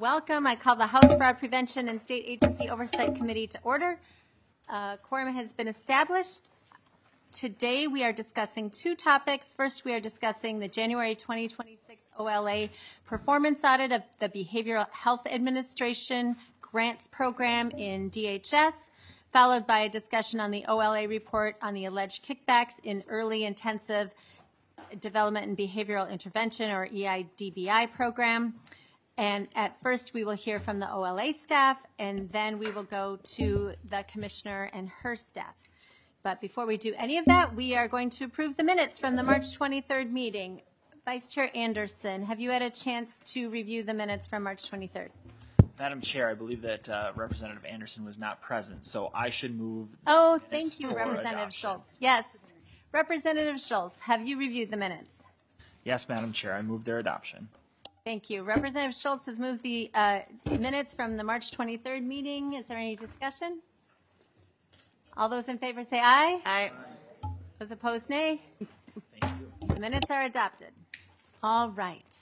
Welcome. I call the House Fraud Prevention and State Agency Oversight Committee to order. Quorum has been established. Today we are discussing two topics. First, we are discussing the January 2026 OLA performance audit of the Behavioral Health Administration grants program in DHS, followed by a discussion on the OLA report on the alleged kickbacks in Early Intensive Development and Behavioral Intervention, or EIDBI program. And at first we will hear from the OLA staff, and then we will go to the commissioner and her staff. But before we do any of that, we are going to approve the minutes from the March 23rd meeting. Vice Chair Anderson, have you had a chance to review the minutes from March 23rd? Madam Chair, I believe that Representative Anderson was not present, so I should move. Oh, thank you, for Representative adoption. Schultz. Yes. Representative Schultz, have you reviewed the minutes? Yes, Madam Chair, I move their adoption. Thank you. Representative Schultz has moved the minutes from the March 23rd meeting. Is there any discussion? All those in favor say aye. Aye. Those opposed, nay. Thank you. The minutes are adopted. All right.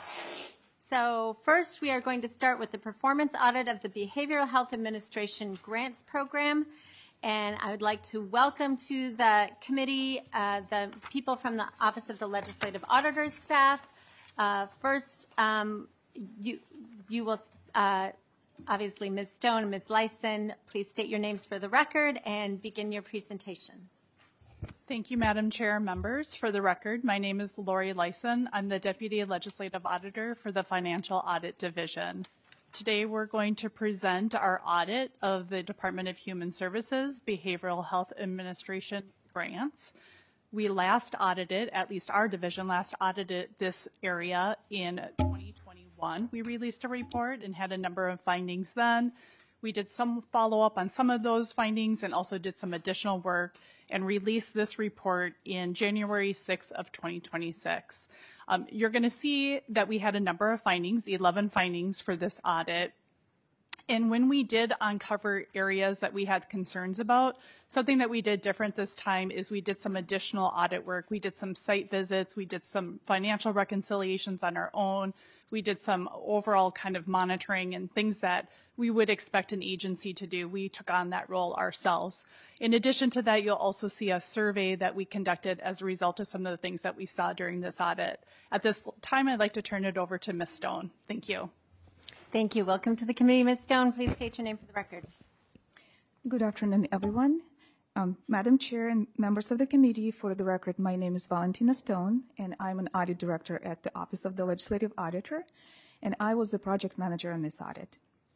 So first, we are going to start with the performance audit of the Behavioral Health Administration grants program. And I would like to welcome to the committee the people from the Office of the Legislative Auditor's staff. First, you will, obviously, Ms. Stone and Ms. Lyson, please state your names for the record and begin your presentation. Thank you, Madam Chair, members. For the record, my name is Lori Lyson. I'm the Deputy Legislative Auditor for the Financial Audit Division. Today, we're going to present our audit of the Department of Human Services Behavioral Health Administration grants. We last audited, at least our division last audited this area in 2021. We released a report and had a number of findings then. We did some follow-up on some of those findings and also did some additional work and released this report in January 6th of 2026. You're going to see that we had a number of findings, 11 findings for this audit. And when we did uncover areas that we had concerns about, something that we did different this time is we did some additional audit work. We did some site visits. We did some financial reconciliations on our own. We did some overall kind of monitoring and things that we would expect an agency to do. We took on that role ourselves. In addition to that, you'll also see a survey that we conducted as a result of some of the things that we saw during this audit. At this time, I'd like to turn it over to Ms. Stone. Thank you. Thank you. Welcome to the committee, Ms. Stone. Please state your name for the record. Good afternoon, everyone. Madam Chair and members of the committee, for the record, my name is Valentina Stone, and I'm an audit director at the Office of the Legislative Auditor, and I was the project manager on this audit.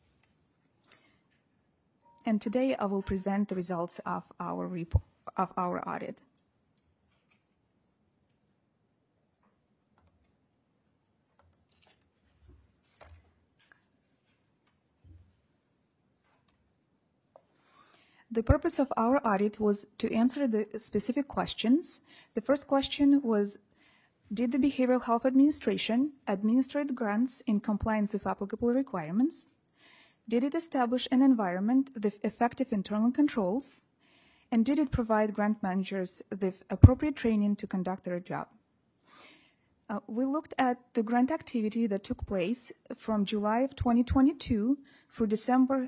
And today I will present the results of our audit. The purpose of our audit was to answer the specific questions. The first question was, did the Behavioral Health Administration administer the grants in compliance with applicable requirements? Did it establish an environment with effective internal controls? And did it provide grant managers with appropriate training to conduct their job? We looked at the grant activity that took place from July of 2022 through December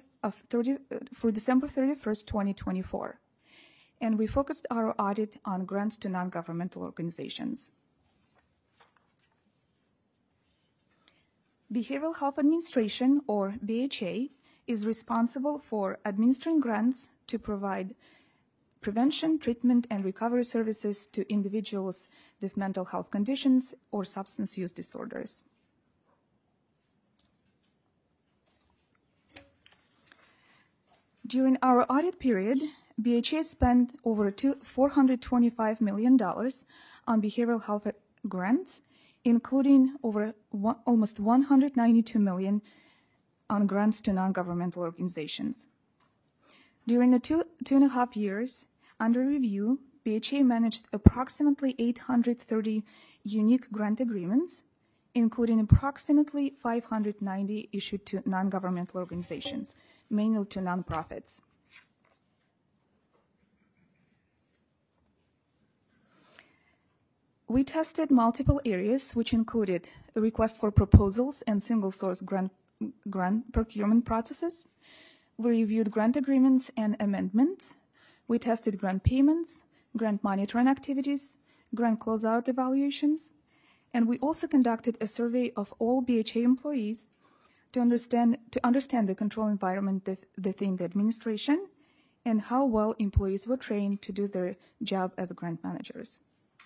31st, 2024. And we focused our audit on grants to non-governmental organizations. Behavioral Health Administration, or BHA, is responsible for administering grants to provide prevention, treatment, and recovery services to individuals with mental health conditions or substance use disorders. During our audit period, BHA spent over $425 million on behavioral health grants, including almost $192 million on grants to non-governmental organizations. During the two and a half years under review, BHA managed approximately 830 unique grant agreements, including approximately 590 issued to non-governmental organizations, mainly to nonprofits. We tested multiple areas, which included a request for proposals and single-source grant grant procurement processes. We reviewed grant agreements and amendments. We tested grant payments, grant monitoring activities, grant closeout evaluations, and we also conducted a survey of all BHA employees to understand the control environment within the administration and how well employees were trained to do their job as grant managers.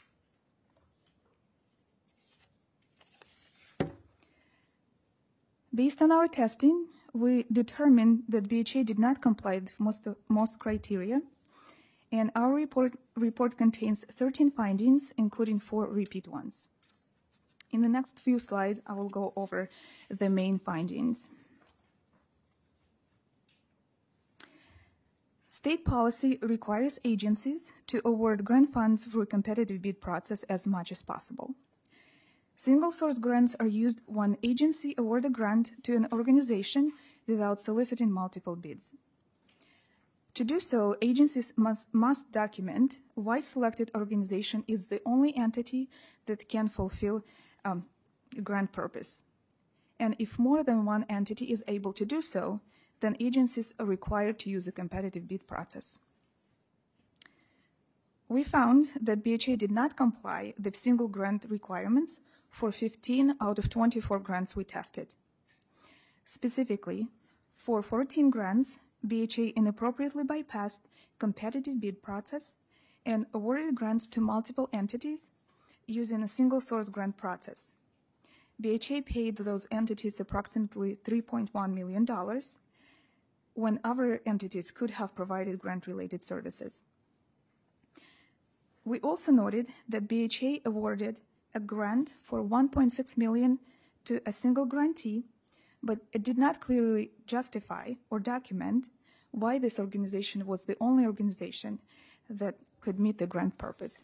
Based on our testing, we determined that BHA did not comply with most criteria, and our report contains 13 findings, including 4 repeat ones. In the next few slides, I will go over the main findings. State policy requires agencies to award grant funds through a competitive bid process as much as possible. Single-source grants are used when agency award a grant to an organization without soliciting multiple bids. To do so, agencies must document why selected organization is the only entity that can fulfill grant purpose. And if more than one entity is able to do so, then agencies are required to use a competitive bid process. We found that BHA did not comply with single grant requirements for 15 out of 24 grants we tested. Specifically, for 14 grants, BHA inappropriately bypassed competitive bid process and awarded grants to multiple entities using a single-source grant process. BHA paid those entities approximately $3.1 million when other entities could have provided grant-related services. We also noted that BHA awarded a grant for $1.6 million to a single grantee, but it did not clearly justify or document why this organization was the only organization that could meet the grant purpose.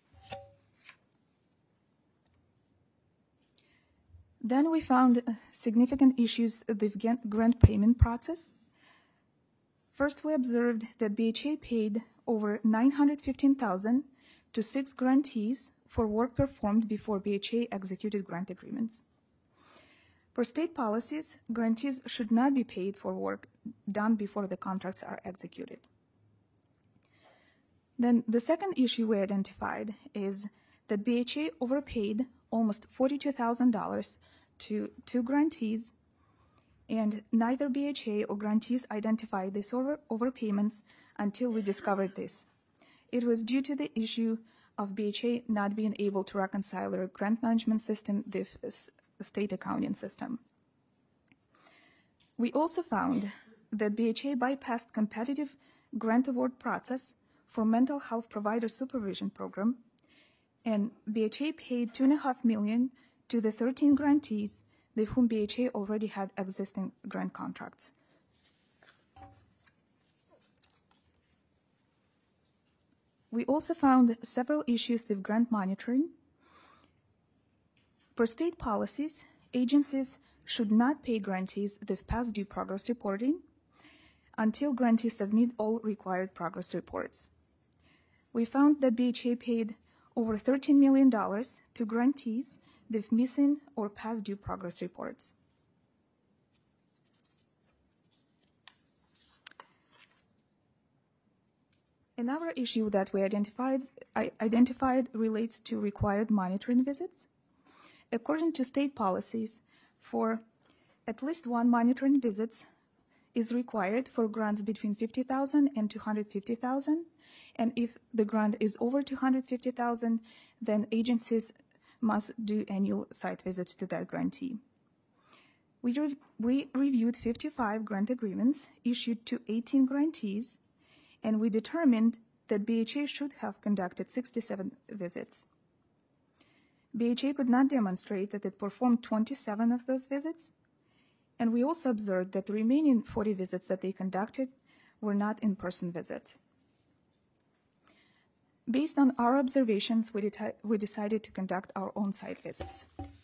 Then we found significant issues with the grant payment process. First, we observed that BHA paid over $915,000 to 6 grantees for work performed before BHA executed grant agreements. For state policies, grantees should not be paid for work done before the contracts are executed. Then the second issue we identified is that BHA overpaid almost $42,000 to 2 grantees, and neither BHA or grantees identified these overpayments until we discovered this. It was due to the issue of BHA not being able to reconcile their grant management system with the state accounting system. We also found that BHA bypassed competitive grant award process for mental health provider supervision program, and BHA paid $2.5 million to the 13 grantees with whom BHA already had existing grant contracts. We also found several issues with grant monitoring. For state policies, agencies should not pay grantees with past due progress reporting until grantees submit all required progress reports. We found that BHA paid over $13 million to grantees with missing or past due progress reports. Another issue that we identified relates to required monitoring visits. According to state policies, for at least one monitoring visit is required for grants between $50,000 and $250,000, and if the grant is over $250,000, then agencies must do annual site visits to that grantee. We reviewed 55 grant agreements issued to 18 grantees, and we determined that BHA should have conducted 67 visits. BHA could not demonstrate that it performed 27 of those visits, and we also observed that the remaining 40 visits that they conducted were not in-person visits. Based on our observations, we decided to conduct our own site visits.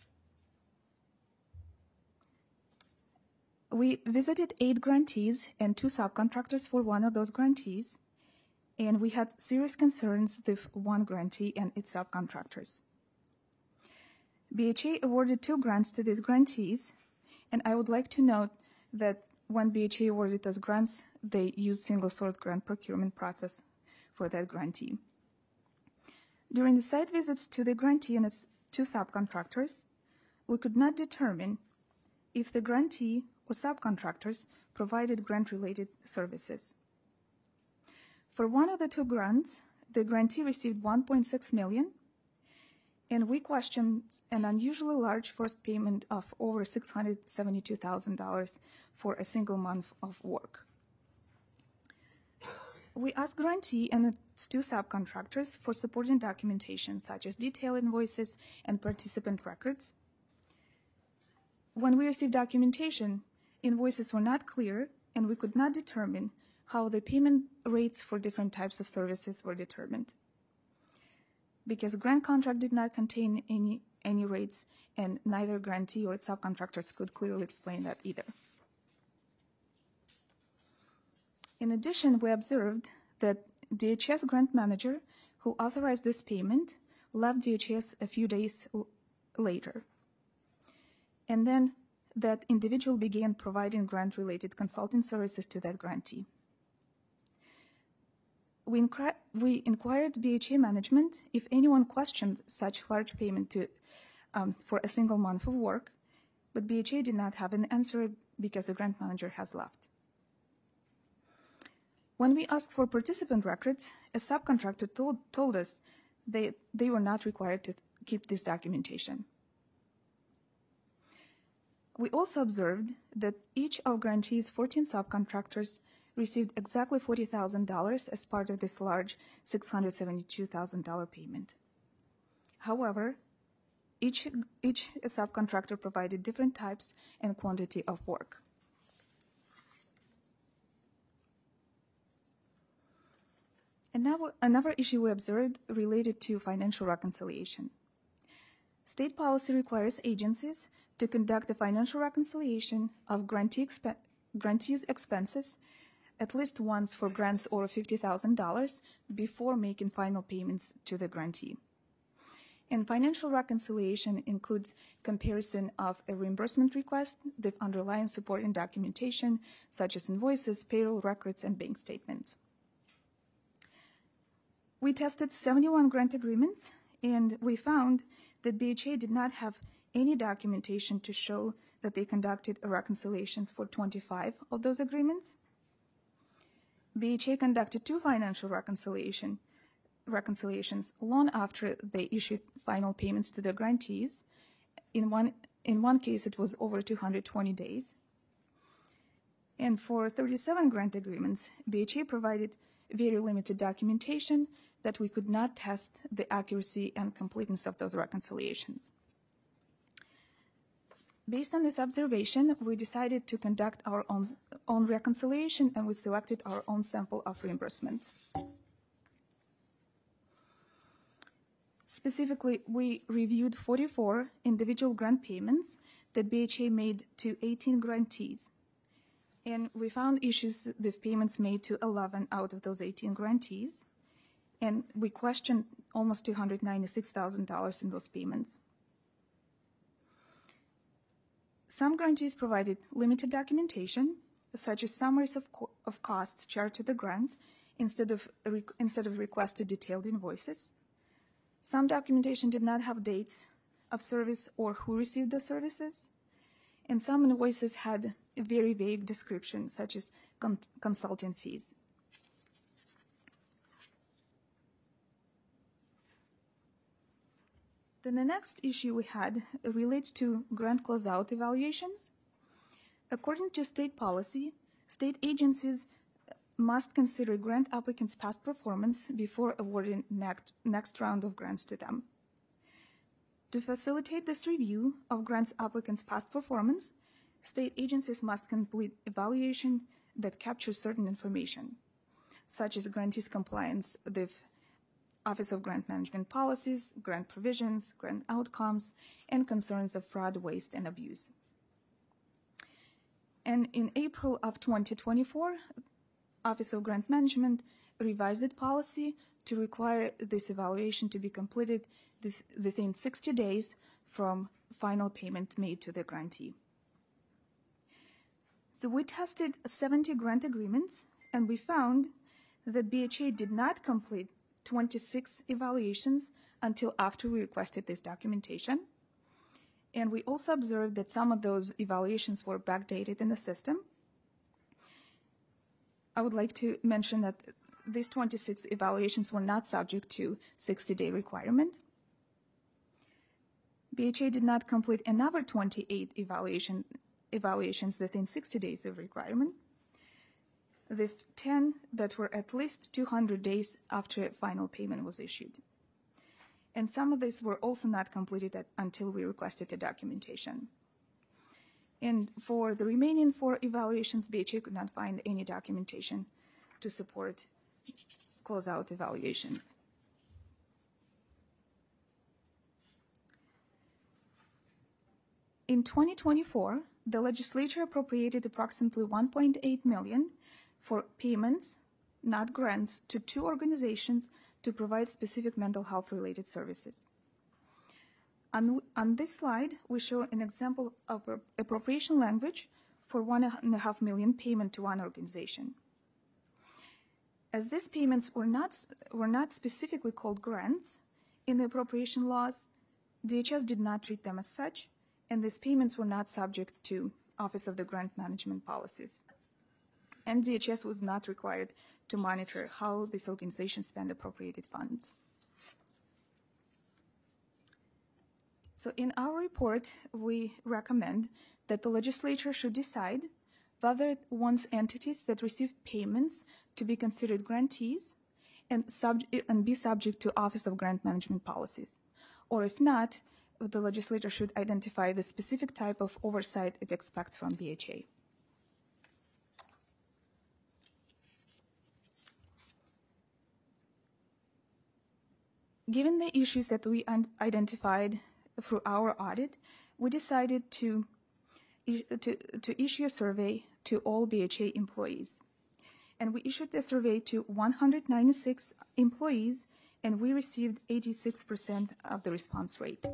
We visited 8 grantees and 2 subcontractors for one of those grantees, and we had serious concerns with one grantee and its subcontractors. BHA awarded 2 grants to these grantees, And I would like to note that when BHA awarded those grants, they used single-source grant procurement process for that grantee. During the site visits to the grantee and its two subcontractors, we could not determine if the grantee or subcontractors provided grant-related services. For one of the two grants, the grantee received $1.6 million, and we questioned an unusually large first payment of over $672,000 for a single month of work. We asked grantee and its two subcontractors for supporting documentation such as detailed invoices and participant records. When we received documentation, invoices were not clear and we could not determine how the payment rates for different types of services were determined. Because the grant contract did not contain any rates, and neither grantee or its subcontractors could clearly explain that either. In addition, we observed that DHS grant manager who authorized this payment left DHS a few days later. And then that individual began providing grant-related consulting services to that grantee. We inquired BHA management if anyone questioned such large payment for a single month of work, but BHA did not have an answer because the grant manager has left. When we asked for participant records, a subcontractor told us they were not required to keep this documentation. We also observed that each of grantee's 14 subcontractors received exactly $40,000 as part of this large $672,000 payment. However, each subcontractor provided different types and quantity of work. And now another issue we observed related to financial reconciliation. State policy requires agencies to conduct a financial reconciliation of grantee's expenses at least once for grants over $50,000 before making final payments to the grantee. And financial reconciliation includes comparison of a reimbursement request, the underlying supporting documentation, such as invoices, payroll records, and bank statements. We tested 71 grant agreements, and we found that BHA did not have any documentation to show that they conducted reconciliations for 25 of those agreements. BHA conducted 2 financial reconciliations long after they issued final payments to the grantees. In one case, it was over 220 days. And for 37 grant agreements, BHA provided very limited documentation that we could not test the accuracy and completeness of those reconciliations. Based on this observation, we decided to conduct our own reconciliation, and we selected our own sample of reimbursements. Specifically, we reviewed 44 individual grant payments that BHA made to 18 grantees. And we found issues with payments made to 11 out of those 18 grantees. And we questioned almost $296,000 in those payments. Some grantees provided limited documentation, such as summaries of costs charged to the grant instead of requested detailed invoices. Some documentation did not have dates of service or who received the services. And some invoices had a very vague description, such as consulting fees. Then the next issue we had relates to grant closeout evaluations. According to state policy, state agencies must consider grant applicants' past performance before awarding next round of grants to them. To facilitate this review of grants applicants' past performance, state agencies must complete evaluation that captures certain information, such as grantees' compliance with Office of Grant Management policies, grant provisions, grant outcomes, and concerns of fraud, waste, and abuse. And in April of 2024, Office of Grant Management revised its policy to require this evaluation to be completed within 60 days from final payment made to the grantee. So we tested 70 grant agreements, and we found that BHA did not complete 26 evaluations until after we requested this documentation. And we also observed that some of those evaluations were backdated in the system. I would like to mention that these 26 evaluations were not subject to 60-day requirement. BHA did not complete another 28 evaluations within 60 days of requirement. The 10 that were at least 200 days after final payment was issued. And some of these were also not completed until we requested the documentation. And for the remaining 4 evaluations, BHA could not find any documentation to support closeout evaluations. In 2024, the legislature appropriated approximately $1.8 million for payments, not grants, to 2 organizations to provide specific mental health-related services. On this slide, we show an example of appropriation language for $1.5 million payment to one organization. As these payments were not specifically called grants in the appropriation laws, DHS did not treat them as such, and these payments were not subject to Office of the Grant Management policies. And DHS was not required to monitor how these organizations spend appropriated funds. So in our report, we recommend that the legislature should decide whether it wants entities that receive payments to be considered grantees and be subject to Office of Grant Management policies. Or if not, the legislature should identify the specific type of oversight it expects from BHA. Given the issues that we identified through our audit, we decided to issue a survey to all BHA employees. And we issued the survey to 196 employees, and we received 86% of the response rate.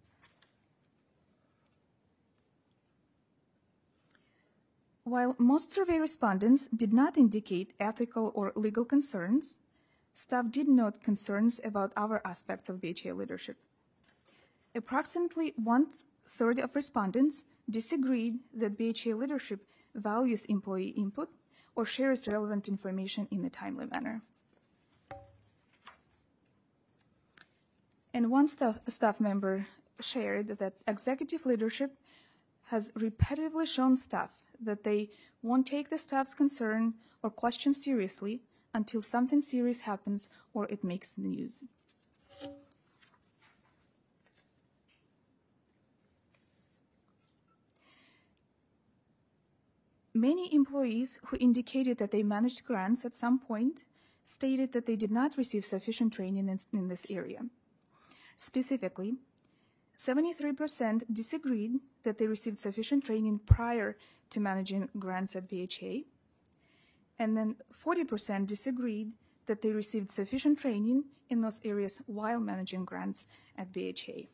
While most survey respondents did not indicate ethical or legal concerns, staff did note concerns about other aspects of BHA leadership. Approximately 1/3 of respondents disagreed that BHA leadership values employee input or shares relevant information in a timely manner. And one staff member shared that executive leadership has repetitively shown staff that they won't take the staff's concern or question seriously until something serious happens or it makes the news. Many employees who indicated that they managed grants at some point stated that they did not receive sufficient training in this area. Specifically, 73% disagreed that they received sufficient training prior to managing grants at BHA, and then 40% disagreed that they received sufficient training in those areas while managing grants at BHA.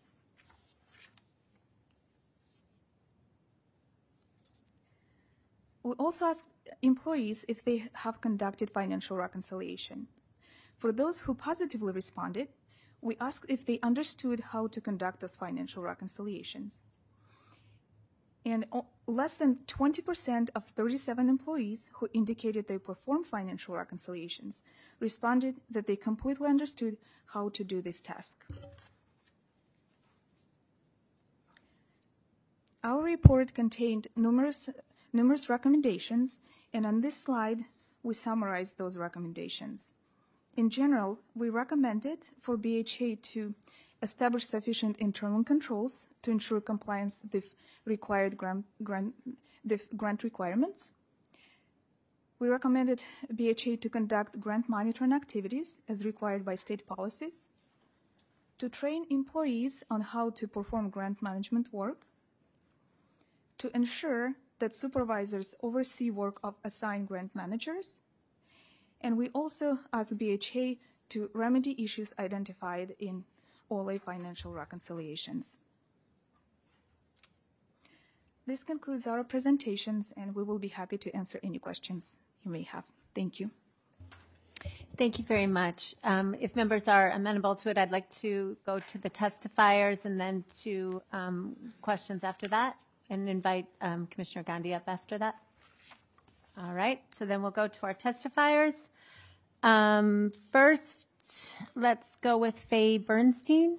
We also asked employees if they have conducted financial reconciliation. For those who positively responded, we asked if they understood how to conduct those financial reconciliations. And less than 20% of 37 employees who indicated they performed financial reconciliations responded that they completely understood how to do this task. Our report contained numerous recommendations, and on this slide, we summarize those recommendations. In general, we recommended for BHA to establish sufficient internal controls to ensure compliance with required grant requirements. We recommended BHA to conduct grant monitoring activities as required by state policies, to train employees on how to perform grant management work, to ensure that supervisors oversee work of assigned grant managers, and we also asked BHA to remedy issues identified in OLA financial reconciliations. This concludes our presentations, and we will be happy to answer any questions you may have. Thank you. Thank you very much. If members are amenable to it, I'd like to go to the testifiers and then to questions after that, and invite Commissioner Gandhi up after that. All right, so then we'll go to our testifiers. First, let's go with Faye Bernstein.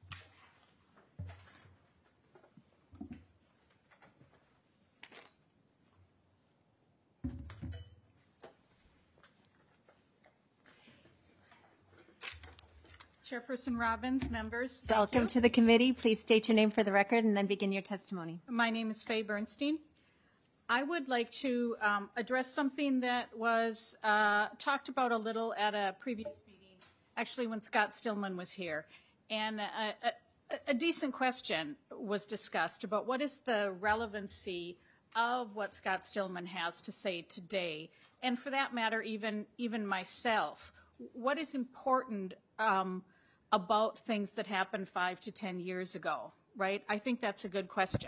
Chairperson Robbins, members, Welcome to the committee. Please state your name for the record and then begin your testimony. My name is Faye Bernstein. I would like to address something that was talked about a little at a previous meeting, actually when Scott Stillman was here. And a decent question was discussed about what is the relevancy of what Scott Stillman has to say today, and for that matter, even myself. What is important about things that happened 5 to 10 years ago, right? I think that's a good question.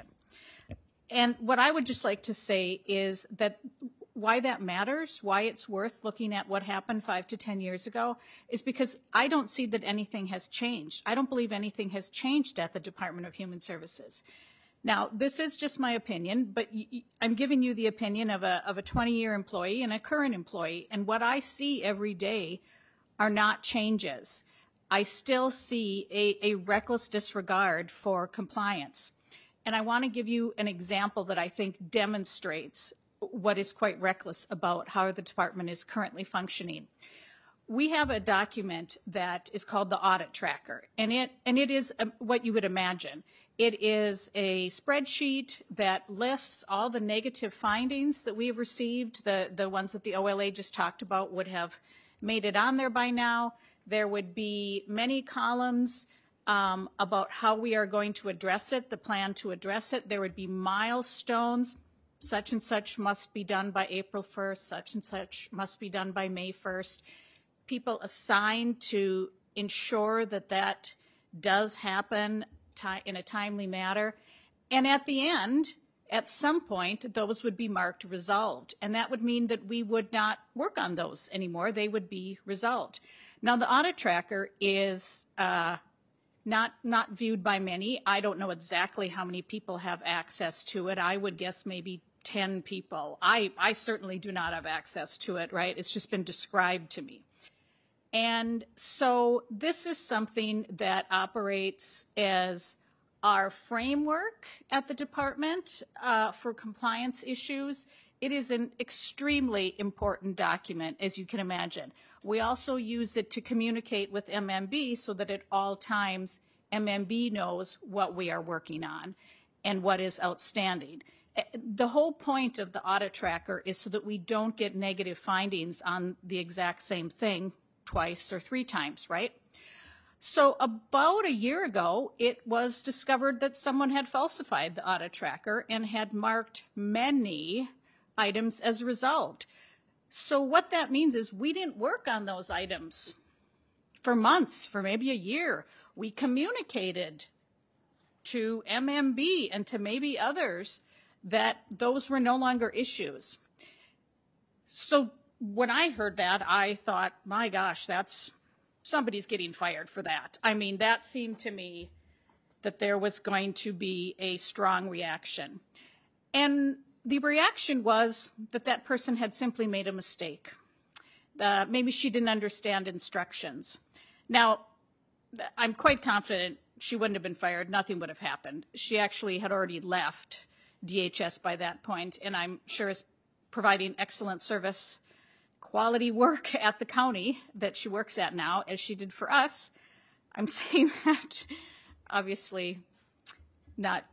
And what I would just like to say is that why that matters, why it's worth looking at what happened 5 to 10 years ago, is because I don't see that anything has changed. I don't believe anything has changed at the Department of Human Services. Now, this is just my opinion, but I'm giving you the opinion of a 20-year employee and a current employee, and what I see every day are not changes. I still see a reckless disregard for compliance. And I want to give you an example that I think demonstrates what is quite reckless about how the department is currently functioning. We have a document that is called the Audit Tracker, and it is what you would imagine. It is a spreadsheet that lists all the negative findings that we have received. The ones that the OLA just talked about would have made it on there by now. There would be many columns about how we are going to address it, the plan to address it. There would be milestones. Such and such must be done by April 1st. Such and such must be done by May 1st. People assigned to ensure that that does happen in a timely manner. And at the end, at some point, those would be marked resolved. And that would mean that we would not work on those anymore. They would be resolved. Now, the Audit Tracker is not viewed by many. I don't know exactly how many people have access to it. I would guess maybe 10 people. I certainly do not have access to it, right? It's just been described to me. And so this is something that operates as our framework at the department for compliance issues. It is an extremely important document, as you can imagine. We also use it to communicate with MMB so that at all times MMB knows what we are working on and what is outstanding. The whole point of the Audit Tracker is so that we don't get negative findings on the exact same thing twice or 3 times, right? So about a year ago, it was discovered that someone had falsified the Audit Tracker and had marked many items as resolved. So what that means is we didn't work on those items for months, for maybe a year. We communicated to MMB and to maybe others that those were no longer issues. So when I heard that, I thought, my gosh, somebody's getting fired for that. I mean, that seemed to me that there was going to be a strong reaction. And the reaction was that that person had simply made a mistake. Maybe she didn't understand instructions. Now, I'm quite confident she wouldn't have been fired. Nothing would have happened. She actually had already left DHS by that point, and I'm sure is providing excellent service, quality work at the county that she works at now, as she did for us. I'm saying that obviously not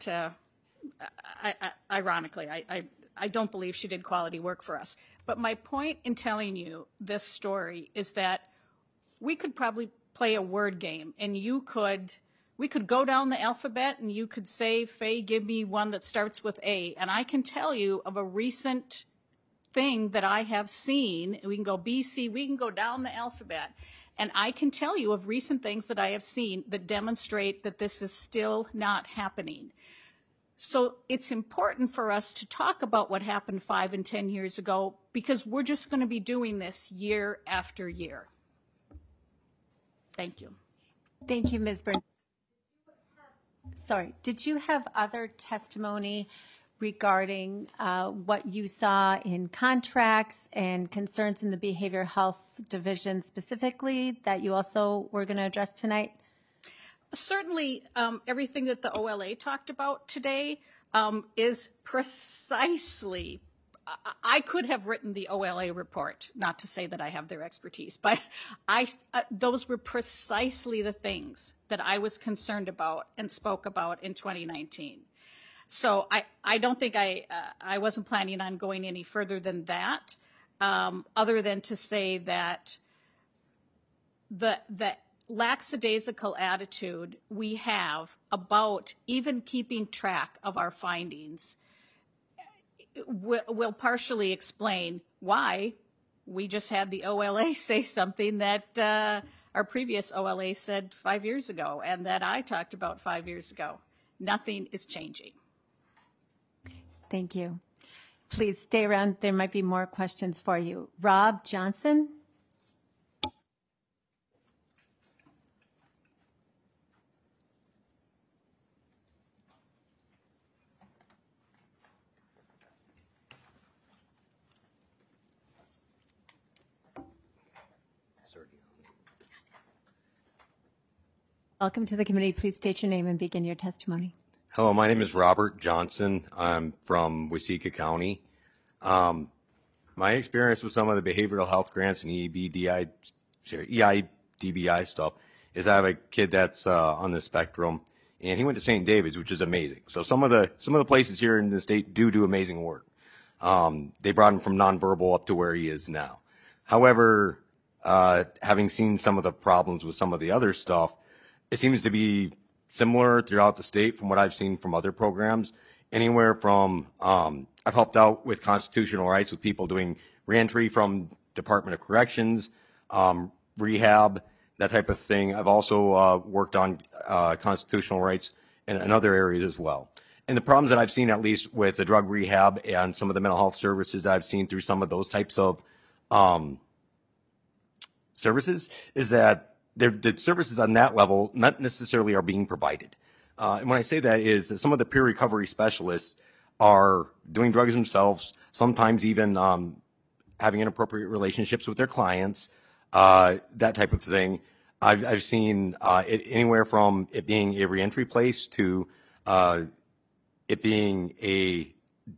ironically. I don't believe she did quality work for us. But my point in telling you this story is that we could probably play a word game, and we could go down the alphabet, and you could say, Faye, give me one that starts with A. And I can tell you of a recent thing that I have seen. We can go B, C, we can go down the alphabet. And I can tell you of recent things that I have seen that demonstrate that this is still not happening. So it's important for us to talk about what happened 5 and 10 years ago, because we're just going to be doing this year after year. Thank you. Thank you, Ms. Byrne. Sorry, did you have other testimony regarding what you saw in contracts and concerns in the Behavioral Health Division specifically that you also were going to address tonight? Certainly, everything that the OLA talked about today is precisely, I could have written the OLA report, not to say that I have their expertise, but those were precisely the things that I was concerned about and spoke about in 2019. So I don't think I wasn't planning on going any further than that, other than to say that the lackadaisical attitude we have about even keeping track of our findings will partially explain why we just had the OLA say something that our previous OLA said 5 years ago and that I talked about 5 years ago. Nothing is changing. Thank you. Please stay around. There might be more questions for you. Rob Johnson. Welcome to the committee. Please state your name and begin your testimony. Hello, my name is Robert Johnson. I'm from Waseca County. My experience with some of the behavioral health grants and EIDBI stuff is I have a kid that's on the spectrum, and he went to St. David's, which is amazing. So some of the places here in the state do amazing work. They brought him from nonverbal up to where he is now. However, having seen some of the problems with some of the other stuff, it seems to be similar throughout the state from what I've seen from other programs. Anywhere from, I've helped out with constitutional rights with people doing reentry from Department of Corrections, rehab, that type of thing. I've also worked on constitutional rights in other areas as well. And the problems that I've seen, at least with the drug rehab and some of the mental health services I've seen through some of those types of services, is that the services on that level not necessarily are being provided. And when I say that is that some of the peer recovery specialists are doing drugs themselves, sometimes even having inappropriate relationships with their clients, that type of thing. I've seen it anywhere from it being a reentry place to it being a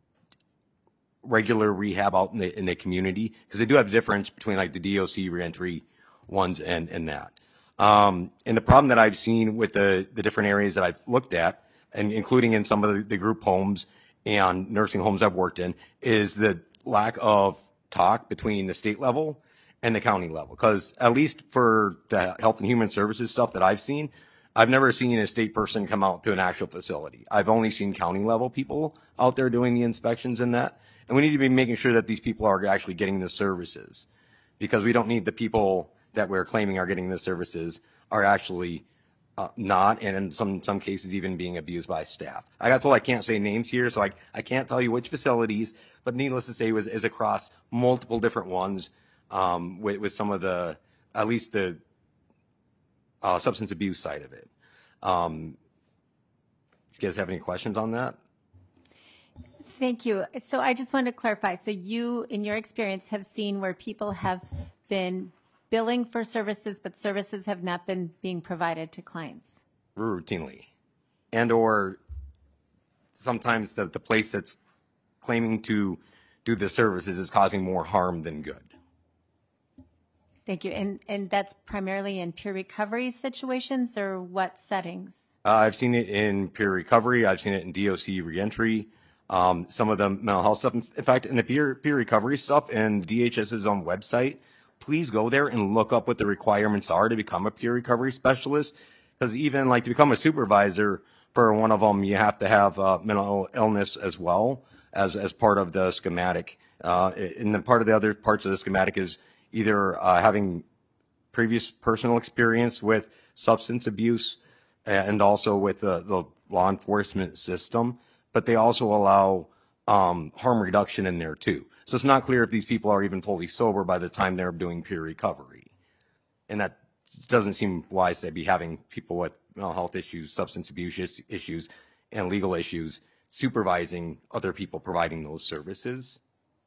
regular rehab out in the community, because they do have a difference between like the DOC reentry ones and that. And the problem that I've seen with the different areas that I've looked at, and including in some of the group homes and nursing homes I've worked in, is the lack of talk between the state level and the county level. Because at least for the health and human services stuff that I've seen, I've never seen a state person come out to an actual facility. I've only seen county level people out there doing the inspections and that. And we need to be making sure that these people are actually getting the services, because we don't need the people that we're claiming are getting the services are actually not, and in some cases even being abused by staff. I got told I can't say names here, so I can't tell you which facilities, but needless to say is across multiple different ones with some of the, at least the substance abuse side of it. Do you guys have any questions on that? Thank you. So I just wanted to clarify. So you, in your experience, have seen where people have been billing for services, but services have not been being provided to clients? Routinely. And or sometimes the place that's claiming to do the services is causing more harm than good. Thank you. And that's primarily in peer recovery situations, or what settings? I've seen it in peer recovery. I've seen it in DOC reentry. Some of the mental health stuff. In fact, in the peer recovery stuff and DHS's own website, please go there and look up what the requirements are to become a peer recovery specialist. Because even like to become a supervisor for one of them, you have to have mental illness as well as part of the schematic. And then part of the other parts of the schematic is either having previous personal experience with substance abuse and also with the law enforcement system. but they also allow harm reduction in there too. So it's not clear if these people are even fully sober by the time they're doing peer recovery. And that doesn't seem wise to be having people with mental health issues, substance abuse issues, and legal issues supervising other people providing those services.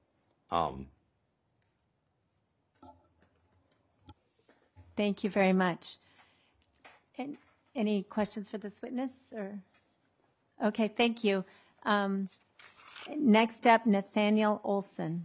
Thank you very much. And any questions for this witness? Or okay, thank you. Next up, Nathaniel Olson.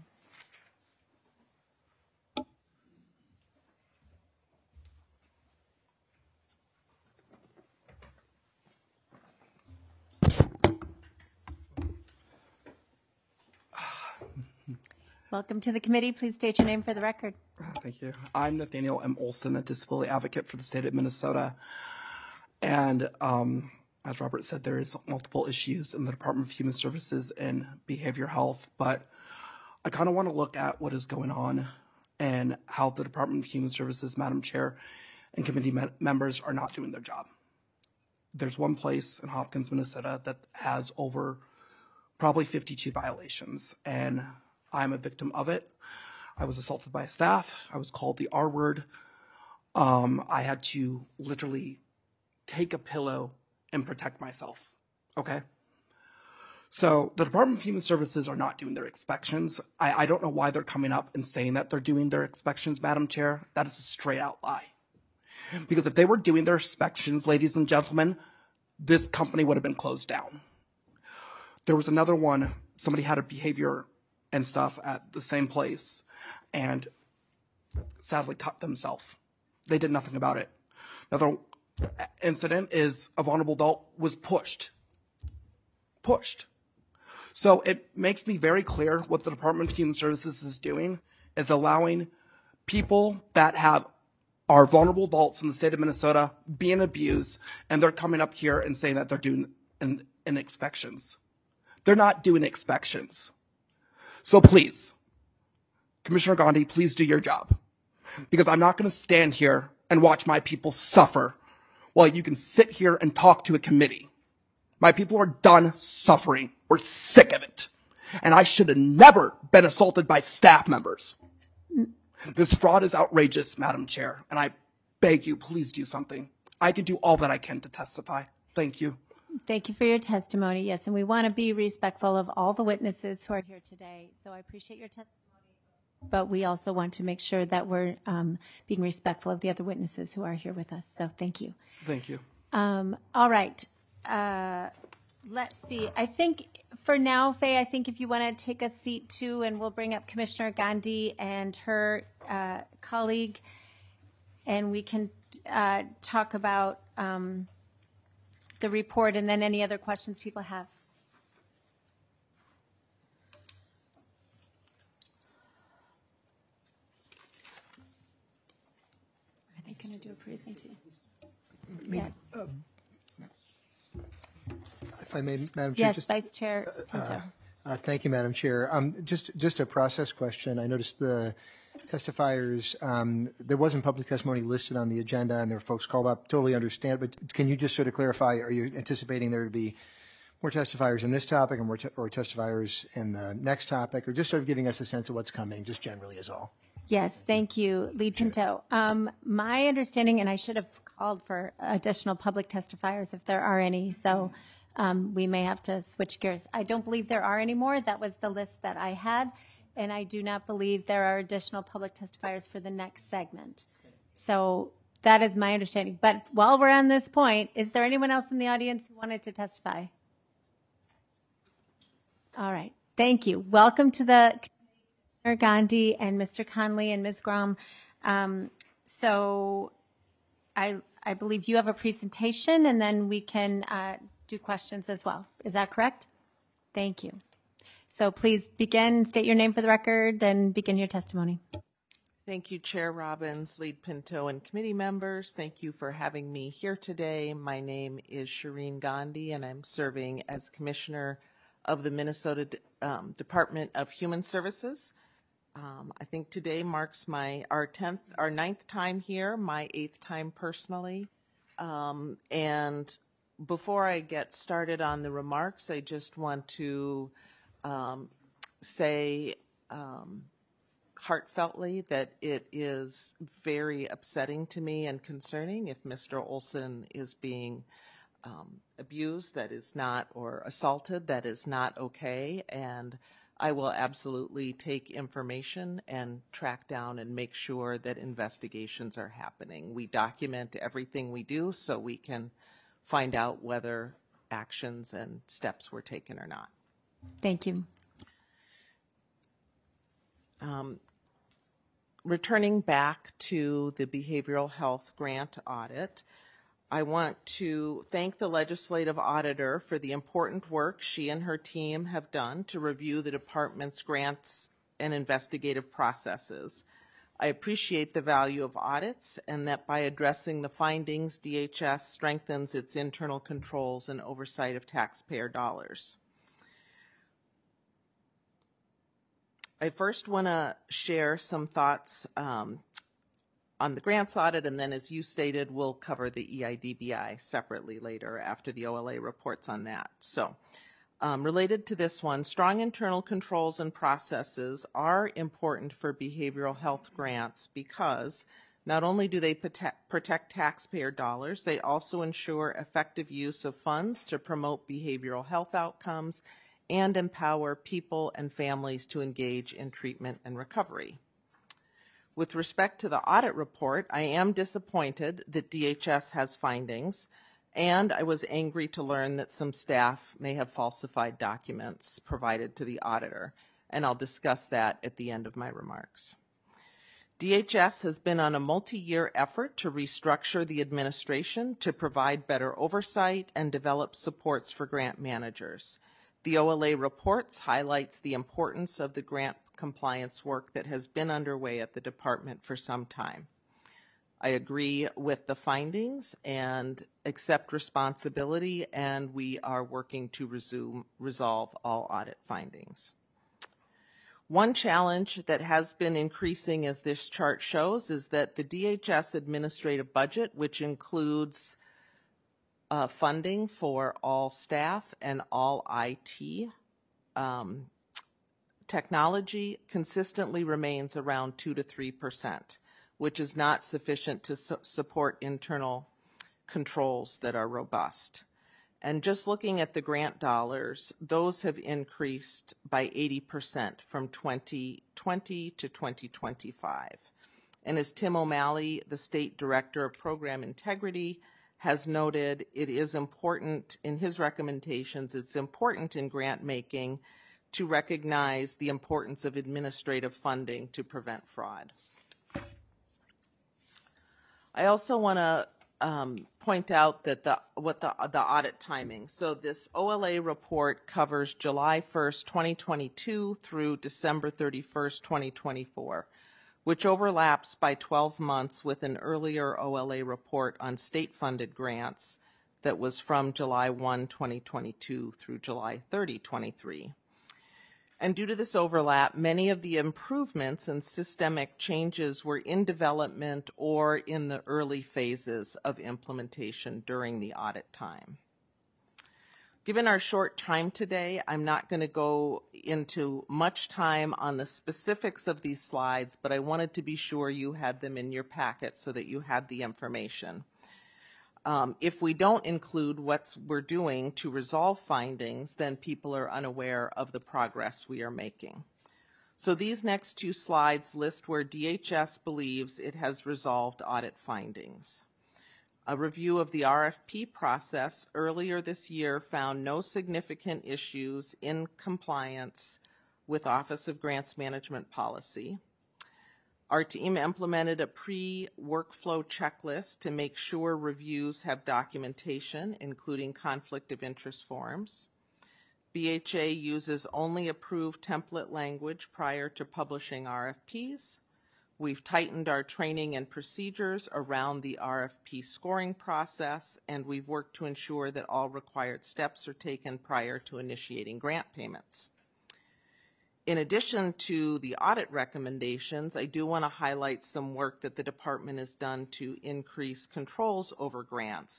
Welcome to the committee. Please state your name for the record. Thank you. I'm Nathaniel M. Olson, a disability advocate for the state of Minnesota. And as Robert said, there is multiple issues in the Department of Human Services and Behavioral Health, but I kind of want to look at what is going on and how the Department of Human Services, Madam Chair, and committee members are not doing their job. There's one place in Hopkins, Minnesota that has over probably 52 violations, and I'm a victim of it. I was assaulted by staff. I was called the R word. I had to literally take a pillow and protect myself, okay? So the Department of Human Services are not doing their inspections. I don't know why they're coming up and saying that they're doing their inspections, Madam Chair. That is a straight out lie. Because if they were doing their inspections, ladies and gentlemen, this company would have been closed down. There was another one, somebody had a behavior and stuff at the same place and sadly cut themselves. They did nothing about it. Another incident is a vulnerable adult was pushed. So it makes me very clear what the Department of Human Services is doing is allowing people that are vulnerable adults in the state of Minnesota being abused, and they're coming up here and saying that they're doing inspections. They're not doing inspections. So please, Commissioner Gandhi, please do your job. Because I'm not going to stand here and watch my people suffer while you can sit here and talk to a committee. My people are done suffering. We're sick of it. And I should have never been assaulted by staff members. This fraud is outrageous, Madam Chair, and I beg you, please do something. I can do all that I can to testify. Thank you. Thank you for your testimony. Yes, and we want to be respectful of all the witnesses who are here today. So I appreciate your testimony, but we also want to make sure that we're being respectful of the other witnesses who are here with us. So thank you. Thank you. All right. Let's see. I think for now, Faye, I think if you want to take a seat too, and we'll bring up Commissioner Gandhi and her colleague, and we can talk about the report and then any other questions people have. Are they going to do a presentation? Yes. If I may, Madam Chair. Yes, Vice Chair Pinto. Thank you, Madam Chair. Just a process question. I noticed the testifiers, there wasn't public testimony listed on the agenda, and there were folks called up. Totally understand, but can you just sort of clarify, are you anticipating there to be more testifiers in this topic and more or testifiers in the next topic, or just sort of giving us a sense of what's coming, just generally is all? Yes, thank you, Lead Pinto. My understanding, and I should have called for additional public testifiers if there are any, so we may have to switch gears. I don't believe there are any more. That was the list that I had, and I do not believe there are additional public testifiers for the next segment. So that is my understanding. But while we're on this point, is there anyone else in the audience who wanted to testify? All right, thank you. Welcome to the Commissioner Gandhi and Mr. Conley and Ms. Grom. So I believe you have a presentation, and then we can do questions as well. Is that correct? Thank you. So please begin, state your name for the record, and begin your testimony. Thank you, Chair Robbins, Lead Pinto, and committee members. Thank you for having me here today. My name is Shireen Gandhi, and I'm serving as Commissioner of the Minnesota Department of Human Services. I think today marks our ninth time here, my 8th time personally. And before I get started on the remarks, I just want to say heartfeltly that it is very upsetting to me and concerning if Mr. Olson is being abused, that is not, or assaulted, that is not okay. And I will absolutely take information and track down and make sure that investigations are happening. We document everything we do so we can find out whether actions and steps were taken or not. Thank you. Returning back to the behavioral health grant audit, I want to thank the legislative auditor for the important work she and her team have done to review the department's grants and investigative processes. I appreciate the value of audits and that by addressing the findings, DHS strengthens its internal controls and oversight of taxpayer dollars. I first want to share some thoughts on the grants audit, and then as you stated, we'll cover the EIDBI separately later after the OLA reports on that. So related to this one, strong internal controls and processes are important for behavioral health grants because not only do they protect taxpayer dollars, they also ensure effective use of funds to promote behavioral health outcomes and empower people and families to engage in treatment and recovery. With respect to the audit report, I am disappointed that DHS has findings, and I was angry to learn that some staff may have falsified documents provided to the auditor, and I'll discuss that at the end of my remarks. DHS has been on a multi-year effort to restructure the administration to provide better oversight and develop supports for grant managers. The OLA reports highlights the importance of the grant compliance work that has been underway at the department for some time. I agree with the findings and accept responsibility, and we are working to resolve all audit findings. One challenge that has been increasing, as this chart shows, is that the DHS administrative budget, which includes funding for all staff and all IT technology, consistently remains around 2 to 3%, which is not sufficient to support internal controls that are robust. And just looking at the grant dollars, those have increased by 80% from 2020 to 2025. And as Tim O'Malley, the State Director of Program Integrity, has noted, it is important in his recommendations, it's important in grant making to recognize the importance of administrative funding to prevent fraud. I also want to point out that the audit timing. So this OLA report covers July 1st, 2022 through December 31st, 2024. Which overlaps by 12 months with an earlier OLA report on state-funded grants that was from July 1, 2022 through July 30, 23. And due to this overlap, many of the improvements and systemic changes were in development or in the early phases of implementation during the audit time. Given our short time today, I'm not going to go into much time on the specifics of these slides, but I wanted to be sure you had them in your packet so that you had the information. If we don't include what we're doing to resolve findings, then people are unaware of the progress we are making. So these next two slides list where DHS believes it has resolved audit findings. A review of the RFP process earlier this year found no significant issues in compliance with Office of Grants Management policy. Our team implemented a pre-workflow checklist to make sure reviews have documentation, including conflict of interest forms. BHA uses only approved template language prior to publishing RFPs. We've tightened our training and procedures around the RFP scoring process, and we've worked to ensure that all required steps are taken prior to initiating grant payments. In addition to the audit recommendations, I do want to highlight some work that the department has done to increase controls over grants,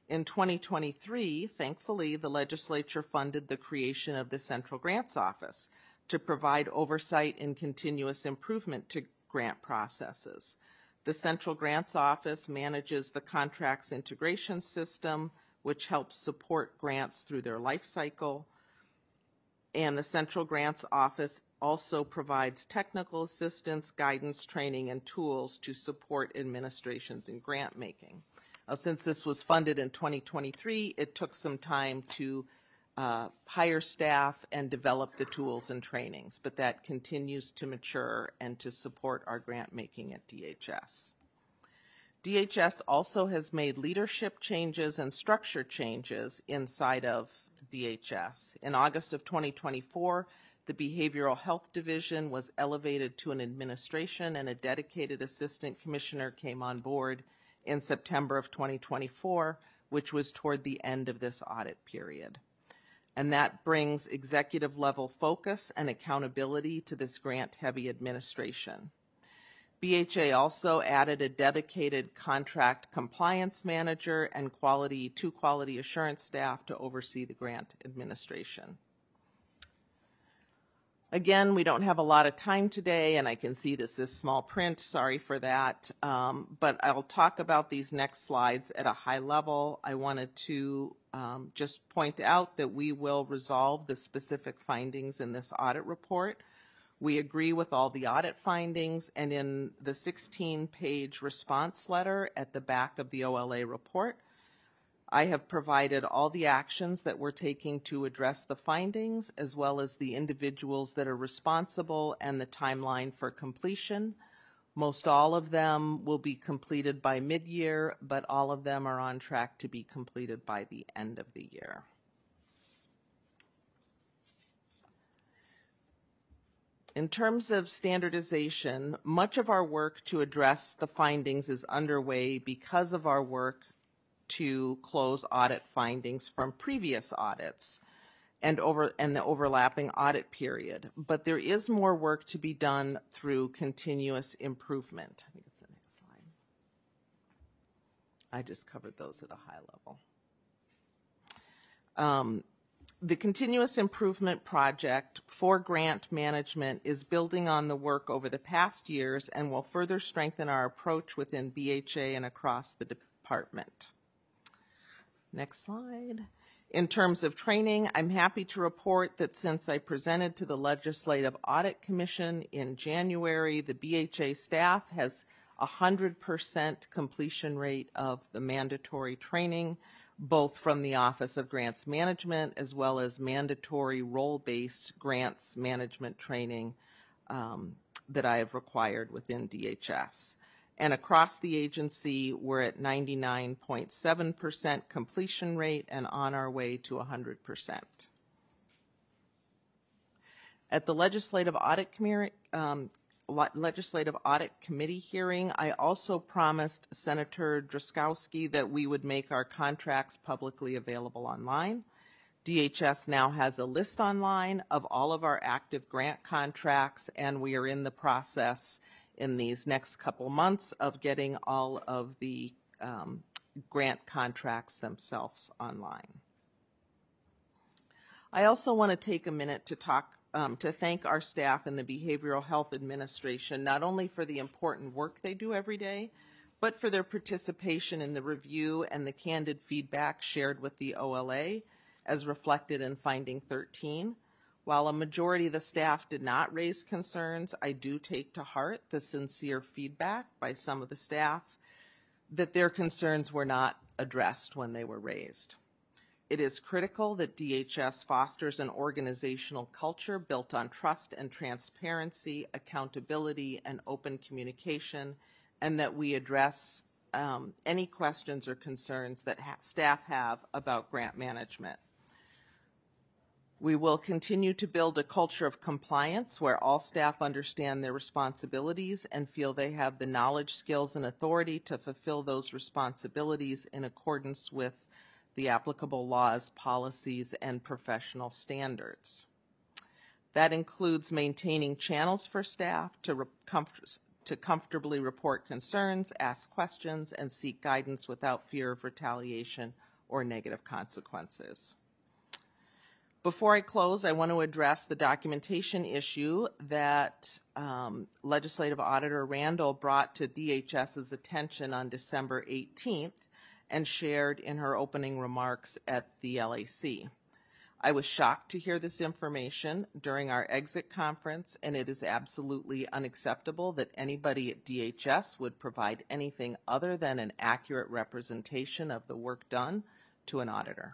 In 2023, thankfully, the legislature funded the creation of the Central Grants Office to provide oversight and continuous improvement to grant processes. The Central Grants Office manages the contracts integration system, which helps support grants through their life cycle. And the Central Grants Office also provides technical assistance, guidance, training, and tools to support administrations in grant making. Since this was funded in 2023, it took some time to hire staff and develop the tools and trainings, but that continues to mature and to support our grant making at DHS. DHS also has made leadership changes and structure changes inside of DHS. In August of 2024, the Behavioral Health Division was elevated to an administration, and a dedicated assistant commissioner came on board in September of 2024, which was toward the end of this audit period. And that brings executive level focus and accountability to this grant-heavy administration. BHA also added a dedicated contract compliance manager and two quality assurance staff to oversee the grant administration. Again, we don't have a lot of time today, and I can see this is small print, sorry for that, but I'll talk about these next slides at a high level. I wanted to just point out that we will resolve the specific findings in this audit report. We agree with all the audit findings, and in the 16-page response letter at the back of the OLA report, I have provided all the actions that we're taking to address the findings, as well as the individuals that are responsible and the timeline for completion. Most all of them will be completed by mid-year, but all of them are on track to be completed by the end of the year. In terms of standardization, much of our work to address the findings is underway because of our work to close audit findings from previous audits and the overlapping audit period. But there is more work to be done through continuous improvement. I think it's the next slide. I just covered those at a high level. The continuous improvement project for grant management is building on the work over the past years and will further strengthen our approach within BHA and across the department. Next slide. In terms of training, I'm happy to report that since I presented to the Legislative Audit Commission in January, the BHA staff has 100% completion rate of the mandatory training, both from the Office of Grants Management as well as mandatory role-based grants management training that I have required within DHS. And across the agency, we're at 99.7% completion rate and on our way to 100%. At the Legislative Audit Committee hearing, I also promised Senator Drazkowski that we would make our contracts publicly available online. DHS now has a list online of all of our active grant contracts, and we are in the process in these next couple months of getting all of the grant contracts themselves online. I also want to take a minute to thank our staff in the Behavioral Health Administration, not only for the important work they do every day, but for their participation in the review and the candid feedback shared with the OLA, as reflected in Finding 13. While a majority of the staff did not raise concerns, I do take to heart the sincere feedback by some of the staff that their concerns were not addressed when they were raised. It is critical that DHS fosters an organizational culture built on trust and transparency, accountability, and open communication, and that we address any questions or concerns that staff have about grant management. We will continue to build a culture of compliance where all staff understand their responsibilities and feel they have the knowledge, skills, and authority to fulfill those responsibilities in accordance with the applicable laws, policies, and professional standards. That includes maintaining channels for staff to comfortably report concerns, ask questions, and seek guidance without fear of retaliation or negative consequences. Before I close, I want to address the documentation issue that Legislative Auditor Randall brought to DHS's attention on December 18th and shared in her opening remarks at the LAC. I was shocked to hear this information during our exit conference, and it is absolutely unacceptable that anybody at DHS would provide anything other than an accurate representation of the work done to an auditor.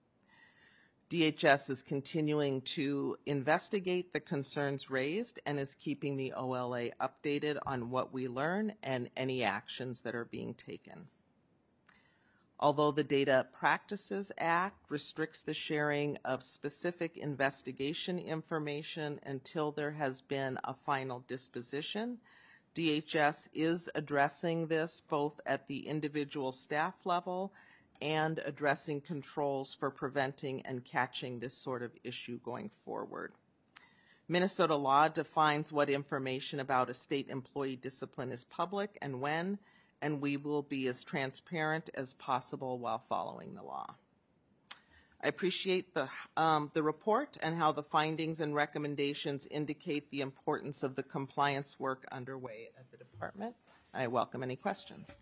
DHS is continuing to investigate the concerns raised and is keeping the OLA updated on what we learn and any actions that are being taken. Although the Data Practices Act restricts the sharing of specific investigation information until there has been a final disposition, DHS is addressing this both at the individual staff level and addressing controls for preventing and catching this sort of issue going forward. Minnesota law defines what information about a state employee discipline is public and when, and we will be as transparent as possible while following the law. I appreciate the report and how the findings and recommendations indicate the importance of the compliance work underway at the department. I welcome any questions.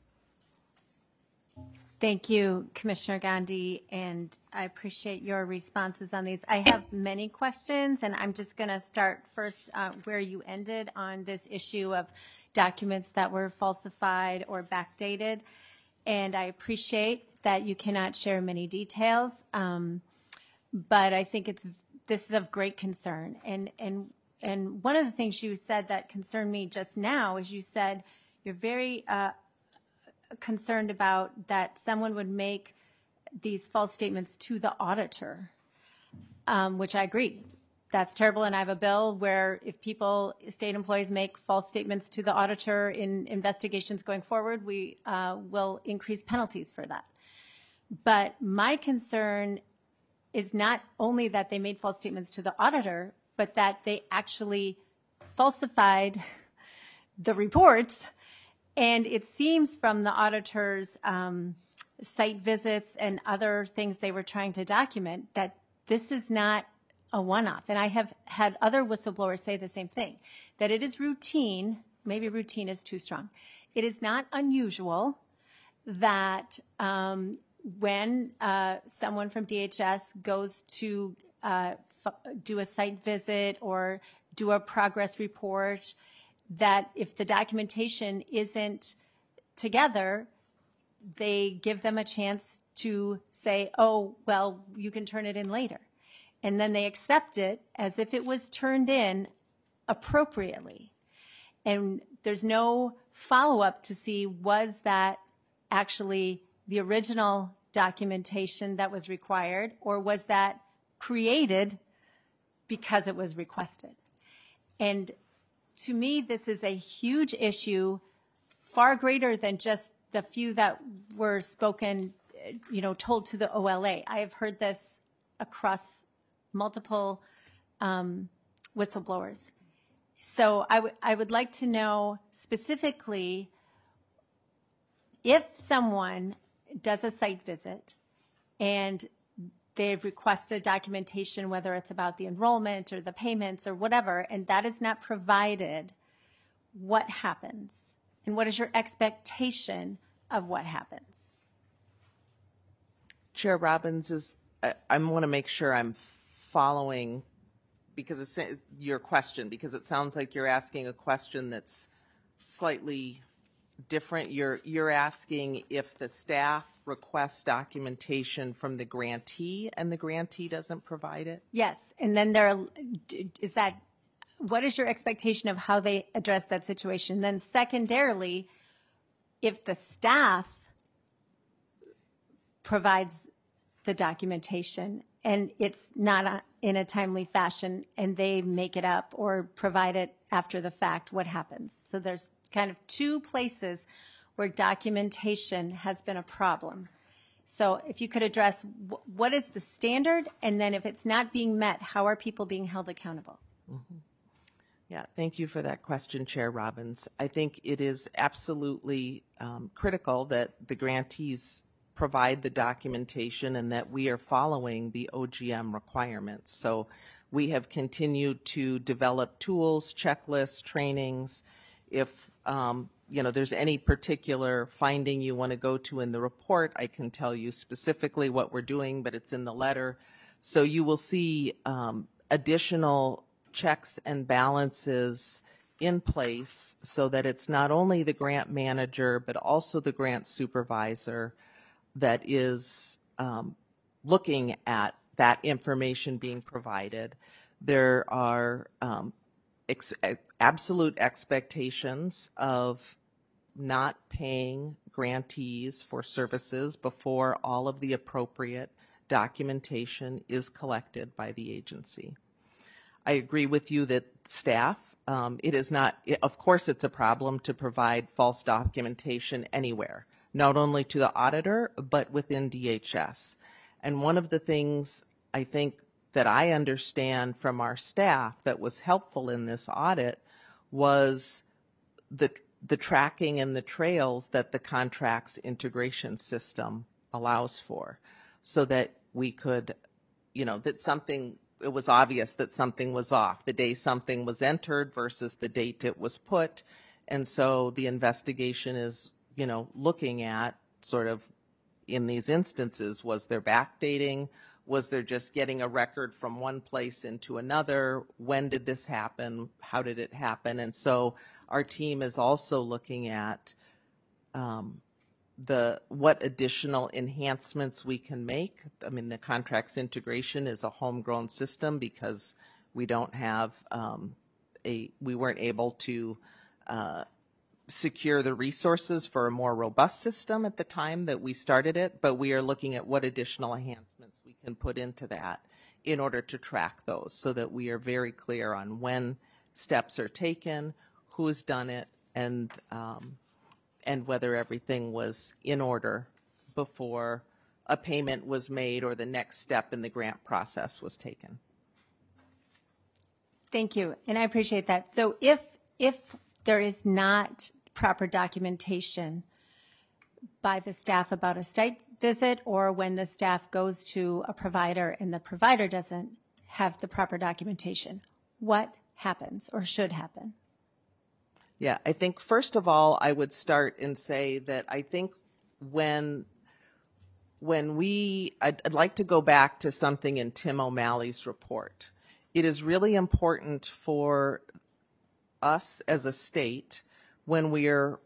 Thank you, Commissioner Gandhi, and I appreciate your responses on these. I have many questions, and I'm just going to start first where you ended on this issue of documents that were falsified or backdated. And I appreciate that you cannot share many details, but I think this is of great concern. And one of the things you said that concerned me just now is you said you're very concerned about that someone would make these false statements to the auditor, which I agree. That's terrible, and I have a bill where if state employees make false statements to the auditor in investigations going forward, we will increase penalties for that. But my concern is not only that they made false statements to the auditor, but that they actually falsified the reports. And it seems from the auditor's site visits and other things they were trying to document that this is not a one-off. And I have had other whistleblowers say the same thing, that it is routine, maybe routine is too strong. It is not unusual that when someone from DHS goes to do a site visit or do a progress report, that if the documentation isn't together, they give them a chance to say, oh, well, you can turn it in later. And then they accept it as if it was turned in appropriately. And there's no follow-up to see, was that actually the original documentation that was required, or was that created because it was requested? And to me, this is a huge issue, far greater than just the few that were spoken, told to the OLA. I have heard this across multiple whistleblowers. So I would like to know specifically if someone does a site visit and they've requested documentation, whether it's about the enrollment or the payments or whatever, and that is not provided, what happens? And what is your expectation of what happens? Chair Robbins, I want to make sure I'm following because it's your question, because it sounds like you're asking a question that's slightly different. You're asking if the staff requests documentation from the grantee and the grantee doesn't provide it? Yes, and then what is your expectation of how they address that situation? Then secondarily, if the staff provides the documentation and it's not in a timely fashion and they make it up or provide it after the fact, what happens? So there's kind of two places where documentation has been a problem. So if you could address what is the standard, and then if it's not being met, how are people being held accountable? Mm-hmm. Yeah, thank you for that question, Chair Robbins. I think it is absolutely critical that the grantees provide the documentation and that we are following the OGM requirements. So we have continued to develop tools, checklists, trainings. If there's any particular finding you want to go to in the report, I can tell you specifically what we're doing, but it's in the letter. So you will see additional checks and balances in place so that it's not only the grant manager, but also the grant supervisor that is looking at that information being provided. There are absolute expectations of not paying grantees for services before all of the appropriate documentation is collected by the agency. I agree with you that staff, it is not, of course it's a problem to provide false documentation anywhere, not only to the auditor, but within DHS. And one of the things I think that I understand from our staff that was helpful in this audit was the tracking and the trails that the contracts integration system allows for, so that we could, that something, it was obvious that something was off the day something was entered versus the date it was put. And so the investigation is, looking at sort of in these instances, was there backdating? Was there just getting a record from one place into another? When did this happen? How did it happen? And so our team is also looking at what additional enhancements we can make. I mean, the contracts integration is a homegrown system because we don't have we weren't able to secure the resources for a more robust system at the time that we started it, but we are looking at what additional enhancements we can put into that in order to track those so that we are very clear on when steps are taken, who's done it, and whether everything was in order before a payment was made or the next step in the grant process was taken. Thank you, and I appreciate that. So if there is not proper documentation by the staff about a site visit, or when the staff goes to a provider and the provider doesn't have the proper documentation, what happens or should happen? Yeah, I think first of all, I would start and say that I think when I'd like to go back to something in Tim O'Malley's report. It is really important for us as a state, when we are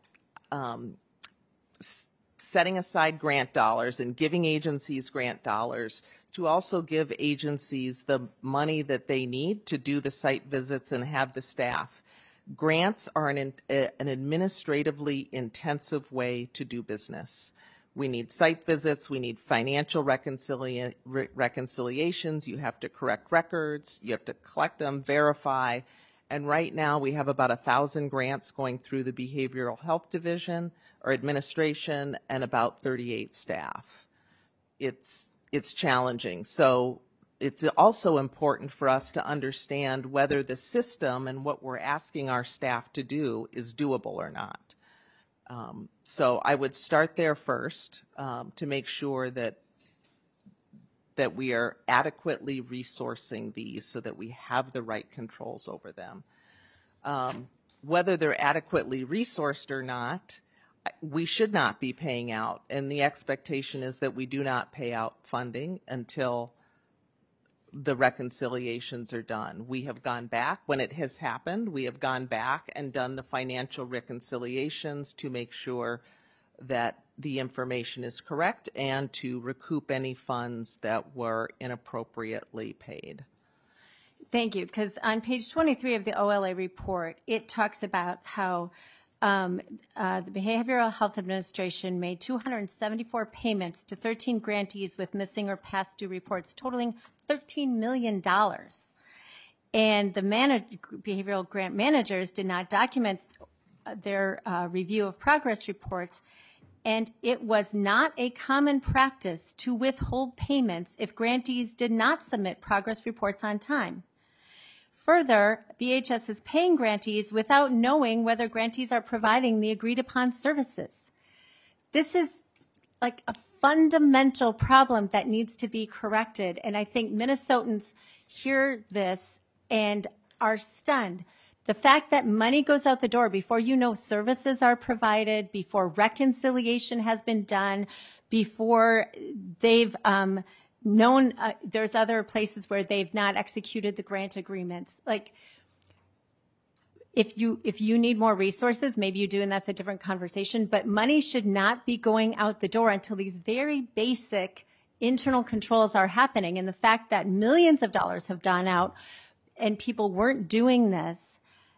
setting aside grant dollars and giving agencies grant dollars, to also give agencies the money that they need to do the site visits and have the staff. Grants are an administratively intensive way to do business. We need site visits, we need financial reconciliations, you have to correct records, you have to collect them, verify. And right now we have about 1,000 grants going through the Behavioral Health Division or administration and about 38 staff. It's challenging. So it's also important for us to understand whether the system and what we're asking our staff to do is doable or not. So I would start there first to make sure that we are adequately resourcing these so that we have the right controls over them. Whether they're adequately resourced or not, we should not be paying out. And the expectation is that we do not pay out funding until the reconciliations are done. We have gone back when it has happened. We have gone back and done the financial reconciliations to make sure that the information is correct and to recoup any funds that were inappropriately paid. Thank you, because on page 23 of the OLA report, it talks about how the Behavioral Health Administration made 274 payments to 13 grantees with missing or past due reports totaling $13 million. And the behavioral grant managers did not document their review of progress reports, and it was not a common practice to withhold payments if grantees did not submit progress reports on time. Further, BHS is paying grantees without knowing whether grantees are providing the agreed upon services. This is like a fundamental problem that needs to be corrected. And I think Minnesotans hear this and are stunned. The fact that money goes out the door before you know services are provided, before reconciliation has been done, before they've known there's other places where they've not executed the grant agreements. Like, if you need more resources, maybe you do, and that's a different conversation. But money should not be going out the door until these very basic internal controls are happening. And the fact that millions of dollars have gone out and people weren't doing this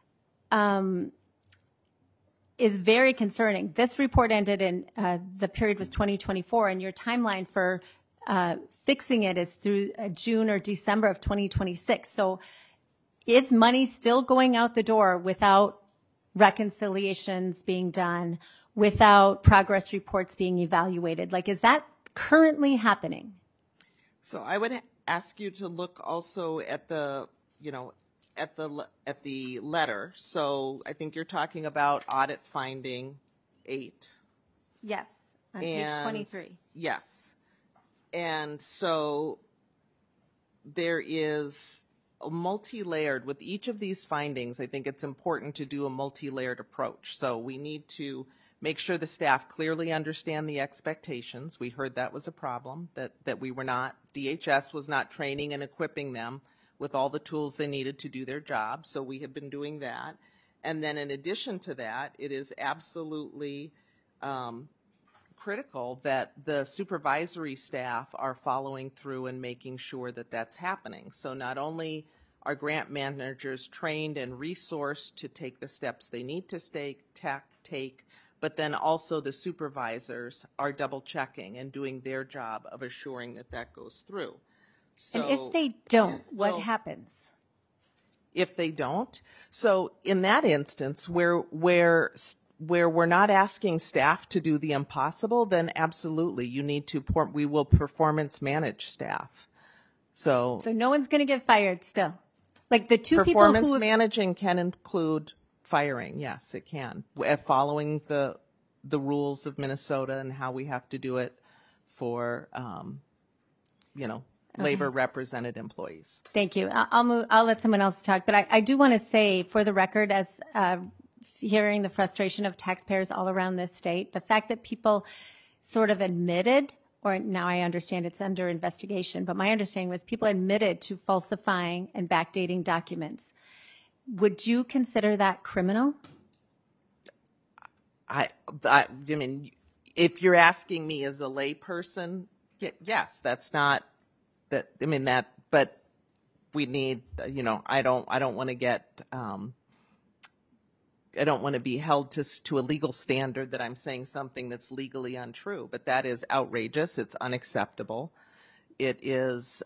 is very concerning. This report ended in the period was 2024, and your timeline for fixing it is through June or December of 2026. So is money still going out the door without reconciliations being done, without progress reports being evaluated? Like, is that currently happening? So I would ask you to look also at the, at the letter. So I think you're talking about audit finding 8. Yes, on page 23. Yes. And so there is a multi-layered, with each of these findings, I think it's important to do a multi-layered approach. So we need to make sure the staff clearly understand the expectations. We heard that was a problem, that we were not, DHS was not training and equipping them with all the tools they needed to do their job. So we have been doing that. And then in addition to that, it is absolutely critical that the supervisory staff are following through and making sure that that's happening. So not only are grant managers trained and resourced to take the steps they need to take, but then also the supervisors are double checking and doing their job of assuring that that goes through. So, and if they don't, what happens? If they don't, so in that instance where we're not asking staff to do the impossible, then absolutely you need to, we will performance manage staff. So no one's going to get fired still. Like the two people performance who managing can include firing. Yes, it can. Following the rules of Minnesota and how we have to do it for, labor represented employees. Thank you. I'll let someone else talk, but I do want to say for the record, as hearing the frustration of taxpayers all around this state, the fact that people sort of admitted, or now I understand it's under investigation, but my understanding was people admitted to falsifying and backdating documents. Would you consider that criminal? I mean, if you're asking me as a layperson, yes, that's not that. I mean that, but we need, I don't want to get. I don't want to be held to a legal standard that I'm saying something that's legally untrue, but that is outrageous. It's unacceptable. It is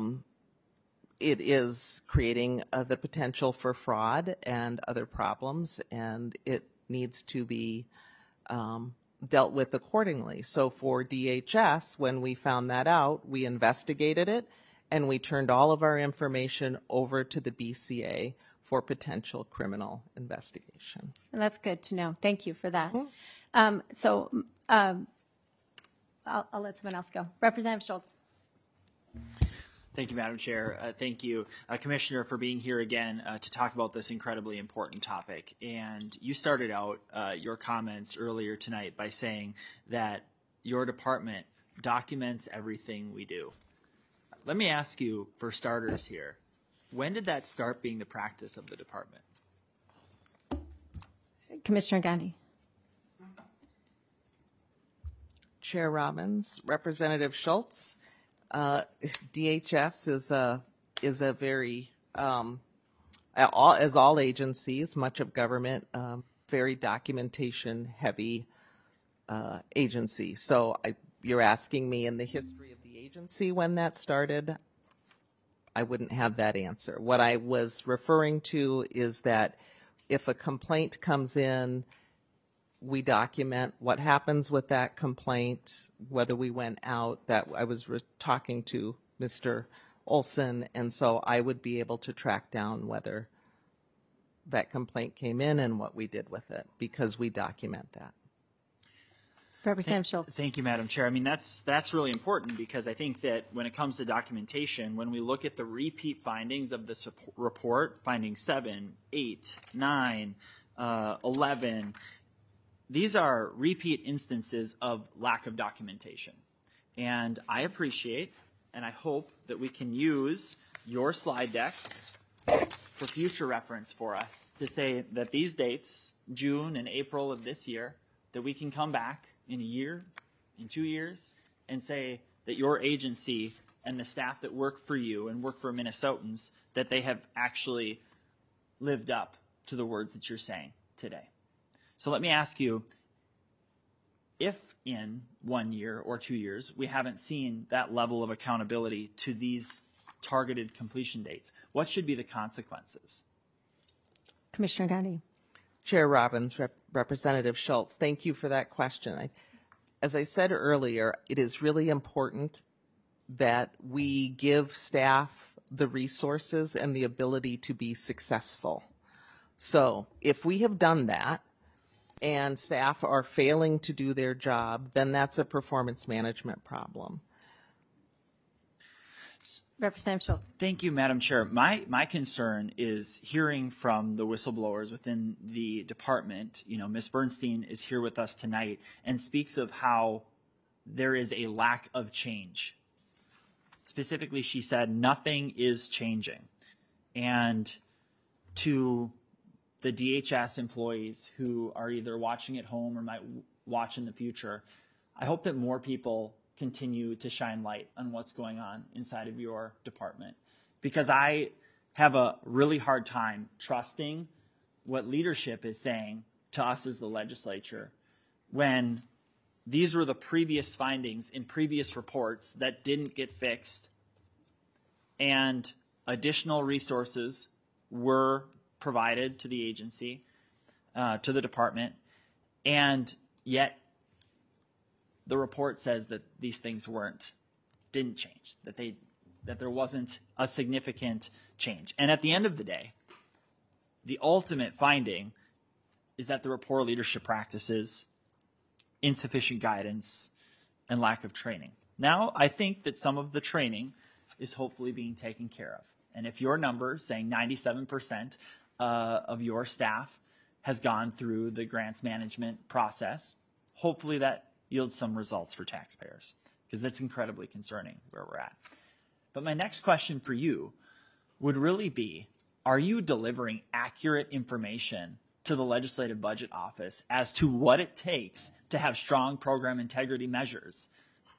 creating the potential for fraud and other problems, and it needs to be dealt with accordingly. So for DHS, when we found that out, we investigated it, and we turned all of our information over to the BCA for potential criminal investigation. And that's good to know. Thank you for that. Mm-hmm. I'll let someone else go. Representative Schultz. Thank you, Madam Chair. Thank you, Commissioner, for being here again to talk about this incredibly important topic. And you started out your comments earlier tonight by saying that your department documents everything we do. Let me ask you, for starters here, when did that start being the practice of the department? Commissioner Gandhi. Chair Robbins, Representative Schultz, DHS is a very, as all agencies, much of government, very documentation heavy agency. So you're asking me in the history of the agency when that started. I wouldn't have that answer. What I was referring to is that if a complaint comes in, we document what happens with that complaint, whether we went out. That I was talking to Mr. Olson, and so I would be able to track down whether that complaint came in and what we did with it, because we document that. Representative Schultz. Thank you, Madam Chair. I mean, that's really important because I think that when it comes to documentation, when we look at the repeat findings of this report, finding 7, 8, 9, 11, these are repeat instances of lack of documentation. And I appreciate and I hope that we can use your slide deck for future reference for us to say that these dates, June and April of this year, that we can come back in a year, in 2 years, and say that your agency and the staff that work for you and work for Minnesotans, that they have actually lived up to the words that you're saying today. So let me ask you, if in 1 year or 2 years we haven't seen that level of accountability to these targeted completion dates, what should be the consequences? Commissioner Gandhi. Chair Robbins, Representative Schultz, thank you for that question. As I said earlier, it is really important that we give staff the resources and the ability to be successful. So if we have done that and staff are failing to do their job, then that's a performance management problem. Representative Schultz. Thank you, Madam Chair. My concern is hearing from the whistleblowers within the department. You know, Ms. Bernstein is here with us tonight and speaks of how there is a lack of change. Specifically, she said nothing is changing. And to the DHS employees who are either watching at home or might watch in the future, I hope that more people continue to shine light on what's going on inside of your department, because I have a really hard time trusting what leadership is saying to us as the legislature when these were the previous findings in previous reports that didn't get fixed and additional resources were provided to the agency, to the department, and yet the report says that these things didn't change, that there wasn't a significant change. And at the end of the day, the ultimate finding is that there were poor leadership practices, insufficient guidance, and lack of training. Now, I think that some of the training is hopefully being taken care of. And if your number saying 97% of your staff has gone through the grants management process, hopefully that yields some results for taxpayers, because that's incredibly concerning where we're at. But my next question for you would really be, are you delivering accurate information to the Legislative Budget Office as to what it takes to have strong program integrity measures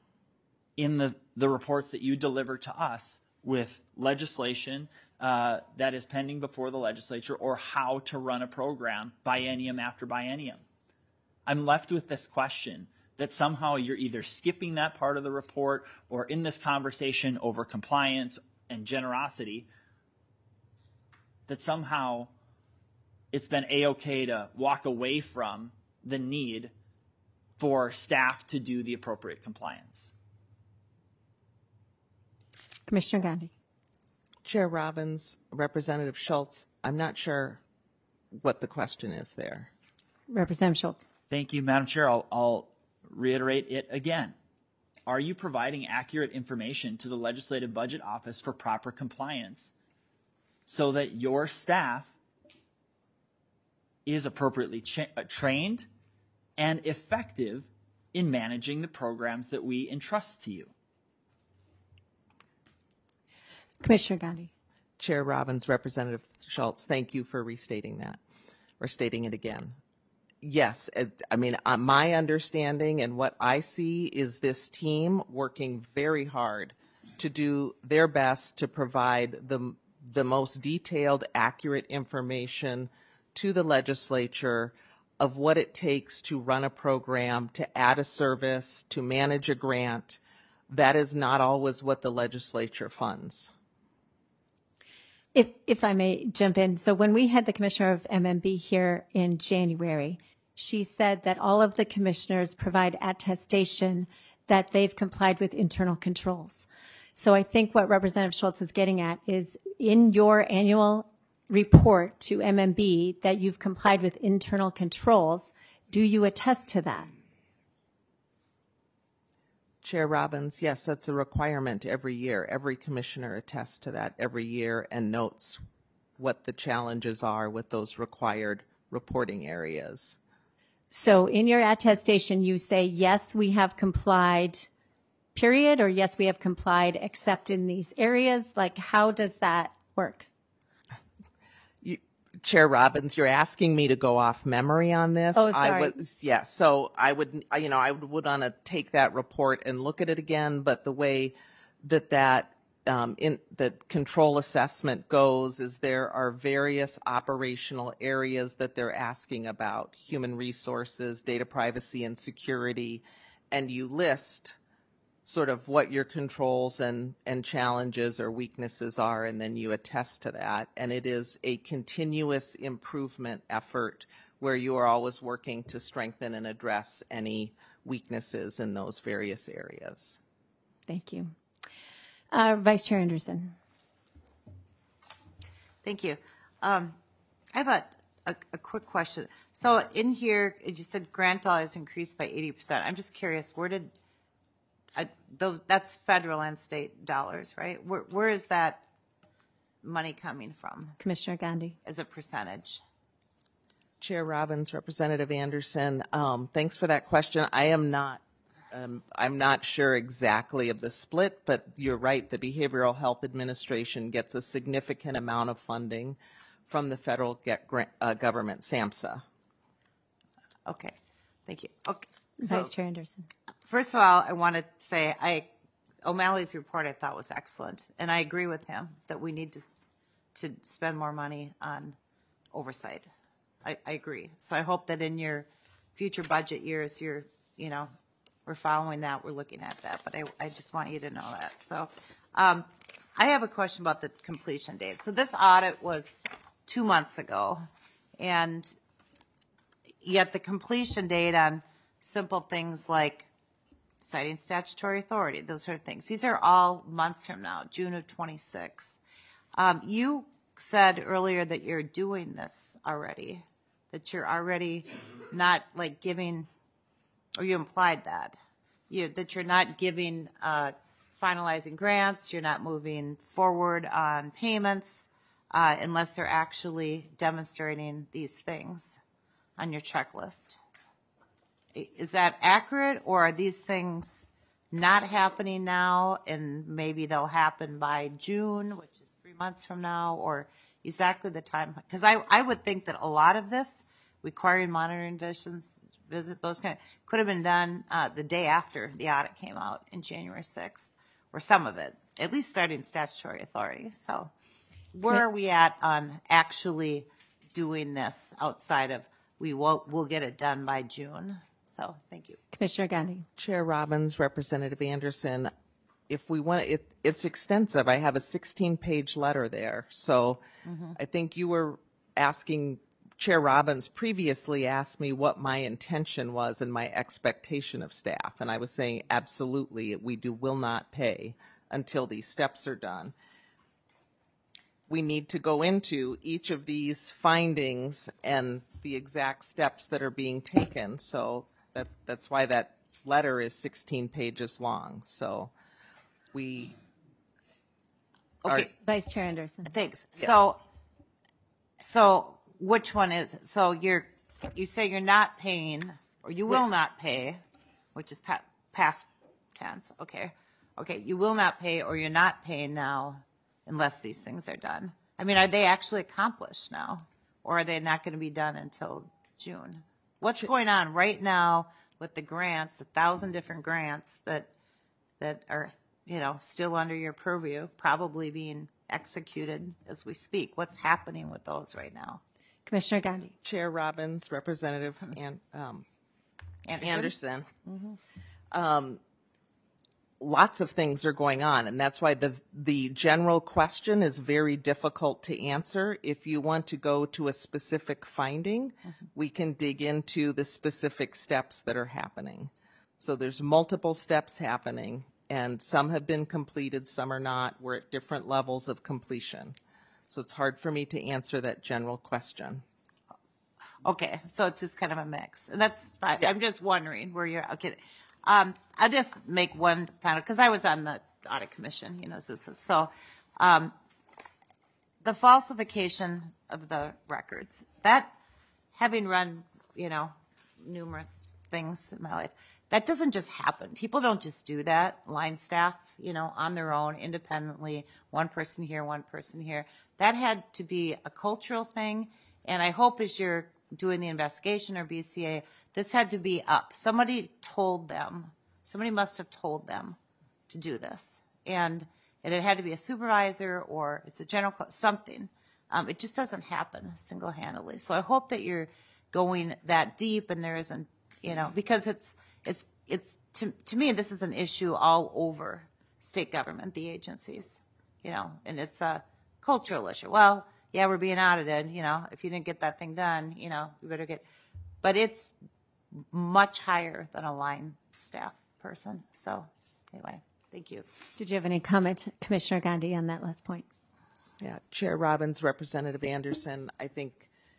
in the reports that you deliver to us with legislation that is pending before the legislature, or how to run a program biennium after biennium? I'm left with this question that somehow you're either skipping that part of the report, or in this conversation over compliance and generosity, that somehow it's been A-okay to walk away from the need for staff to do the appropriate compliance. Commissioner Gandhi. Chair Robbins, Representative Schultz, I'm not sure what the question is there. Representative Schultz. Thank you, Madam Chair. I'll reiterate it again. Are you providing accurate information to the Legislative Budget Office for proper compliance so that your staff is appropriately trained and effective in managing the programs that we entrust to you? Commissioner Gandhi. Chair Robbins, Representative Schultz, thank you for restating that, or stating it again. Yes, I mean, my understanding and what I see is this team working very hard to do their best to provide the most detailed, accurate information to the legislature of what it takes to run a program, to add a service, to manage a grant. That is not always what the legislature funds. If I may jump in. So when we had the commissioner of MMB here in January, she said that all of the commissioners provide attestation that they've complied with internal controls. So I think what Representative Schultz is getting at is in your annual report to MMB that you've complied with internal controls. Do you attest to that? Chair Robbins, yes, that's a requirement every year. Every commissioner attests to that every year and notes what the challenges are with those required reporting areas. So in your attestation, you say, yes, we have complied, period, or yes, we have complied except in these areas? Like, how does that work? Chair Robbins, you're asking me to go off memory on this. Oh, sorry. So I would, I would want to take that report and look at it again. But the way that control assessment goes is there are various operational areas that they're asking about: human resources, data privacy, and security, and you list sort of what your controls and challenges or weaknesses are, and then you attest to that. And it is a continuous improvement effort where you are always working to strengthen and address any weaknesses in those various areas. Thank you. Vice Chair Anderson. Thank you. I have a quick question. So in here, you said grant dollars increased by 80%. I'm just curious, where did that's federal and state dollars, right? Where is that money coming from? Commissioner Gandhi. As a percentage? Chair Robbins, Representative Anderson, thanks for that question. I'm not sure exactly of the split, but you're right. The Behavioral Health Administration gets a significant amount of funding from the federal government, SAMHSA. Okay, thank you. Okay, Vice Chair Anderson. First of all, I want to say O'Malley's report I thought was excellent, and I agree with him that we need to spend more money on oversight. I agree. So I hope that in your future budget years, we're following that, we're looking at that, but I just want you to know that. So I have a question about the completion date. So this audit was 2 months ago, and yet the completion date on simple things like citing statutory authority, those sort of things, these are all months from now, June of 26. You said earlier that you're doing this already, that you're already not like giving, or you implied that you're not giving, finalizing grants, you're not moving forward on payments unless they're actually demonstrating these things on your checklist. Is that accurate, or are these things not happening now and maybe they'll happen by June, which is 3 months from now, or exactly the time? Because I would think that a lot of this, requiring monitoring visit, those kind of, could have been done the day after the audit came out in January 6th, or some of it, at least starting statutory authority. So where are we at on actually doing this outside of we'll get it done by June? So thank you. Commissioner Gandhi. Chair Robbins, Representative Anderson, if we want it's extensive. I have a 16-page letter there. So I think you were asking, Chair Robbins previously asked me what my intention was and my expectation of staff. And I was saying, absolutely, will not pay until these steps are done. We need to go into each of these findings and the exact steps that are being taken. So that's why that letter is 16 pages long. So we Okay. Vice Chair Anderson. Thanks. Yeah. So which one is it? So you say you're not paying, or you will not pay, which is past tense. Okay. You will not pay, or you're not paying now unless these things are done. I mean, are they actually accomplished now, or are they not going to be done until June? What's going on right now with the grants, 1,000 different grants that are, still under your purview, probably being executed as we speak? What's happening with those right now? Commissioner Gandhi. Chair Robbins, Representative Anderson. Lots of things are going on, and that's why the general question is very difficult to answer. If you want to go to a specific finding, we can dig into the specific steps that are happening. So there's multiple steps happening, and some have been completed, some are not. We're at different levels of completion. So it's hard for me to answer that general question. Okay, so it's just kind of a mix, and that's fine. Yeah. I'm just wondering where you're. Okay, I'll just make one final, because I was on the audit commission, so the falsification of the records, that, having run, numerous things in my life, that doesn't just happen. People don't just do that, line staff, on their own, independently, one person here, one person here. That had to be a cultural thing, and I hope as you're doing the investigation or BCA, this had to be up. Somebody must have told them to do this. And it had to be a supervisor or it's a general, something. It just doesn't happen single-handedly. So I hope that you're going that deep and there isn't, because it's to me, this is an issue all over state government, the agencies, and it's a cultural issue. Well, yeah, we're being audited, if you didn't get that thing done, you better get, but it's much higher than a line staff person. So anyway, thank you. Did you have any comment, Commissioner Gandhi, on that last point? Yeah, Chair Robbins, Representative Anderson, I think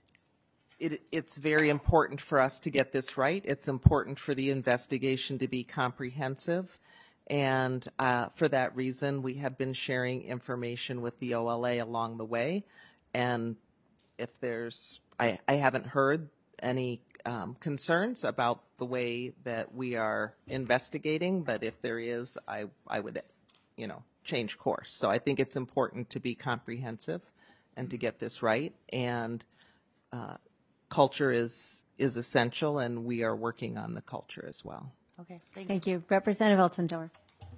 it's very important for us to get this right. It's important for the investigation to be comprehensive. And for that reason, we have been sharing information with the OLA along the way. And if there's, I haven't heard any concerns about the way that we are investigating, but if there is, I would, change course. So I think it's important to be comprehensive and to get this right. And culture is essential, and we are working on the culture as well. Okay, thank you. Representative Altendorf.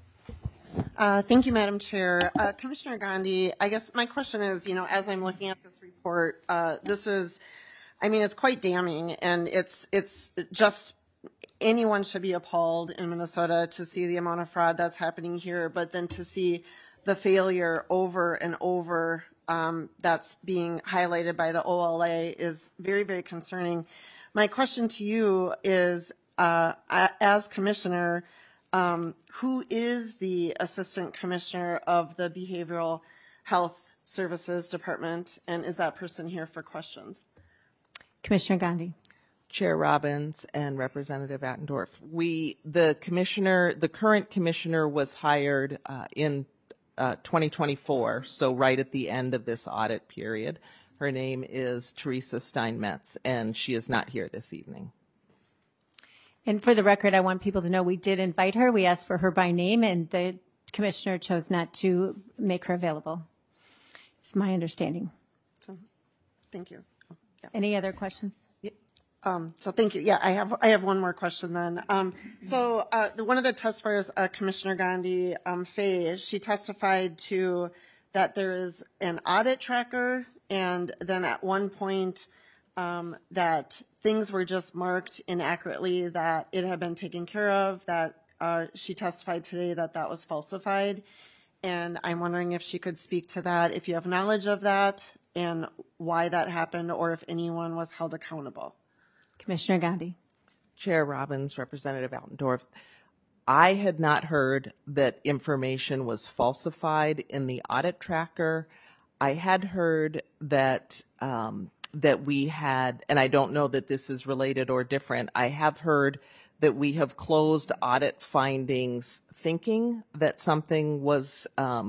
Thank you, Madam Chair. Commissioner Gandhi, I guess my question is, as I'm looking at this report, this is, it's quite damning, and it's just, anyone should be appalled in Minnesota to see the amount of fraud that's happening here, but then to see the failure over and over that's being highlighted by the OLA is very, very concerning. My question to you is, as Commissioner, who is the Assistant Commissioner of the Behavioral Health Services Department, and is that person here for questions? Commissioner Gandhi. Chair Robbins and Representative Attendorf, the current commissioner was hired in 2024, so right at the end of this audit period. Her name is Teresa Steinmetz, and she is not here this evening. And for the record, I want people to know we did invite her. We asked for her by name, and the commissioner chose not to make her available. It's my understanding. So, thank you. Yeah. Any other questions? So thank you. Yeah, I have one more question then. One of the testifiers, Commissioner Gandhi, Faye, she testified to that there is an audit tracker, and then at one point that things were just marked inaccurately, that it had been taken care of, that she testified today that that was falsified. And I'm wondering if she could speak to that, if you have knowledge of that, and why that happened, or if anyone was held accountable. Commissioner Gandhi. Chair Robbins, Representative Altendorf, I had not heard that information was falsified in the audit tracker. I had heard that that we had, and I don't know that this is related or different, I have heard that we have closed audit findings thinking that something was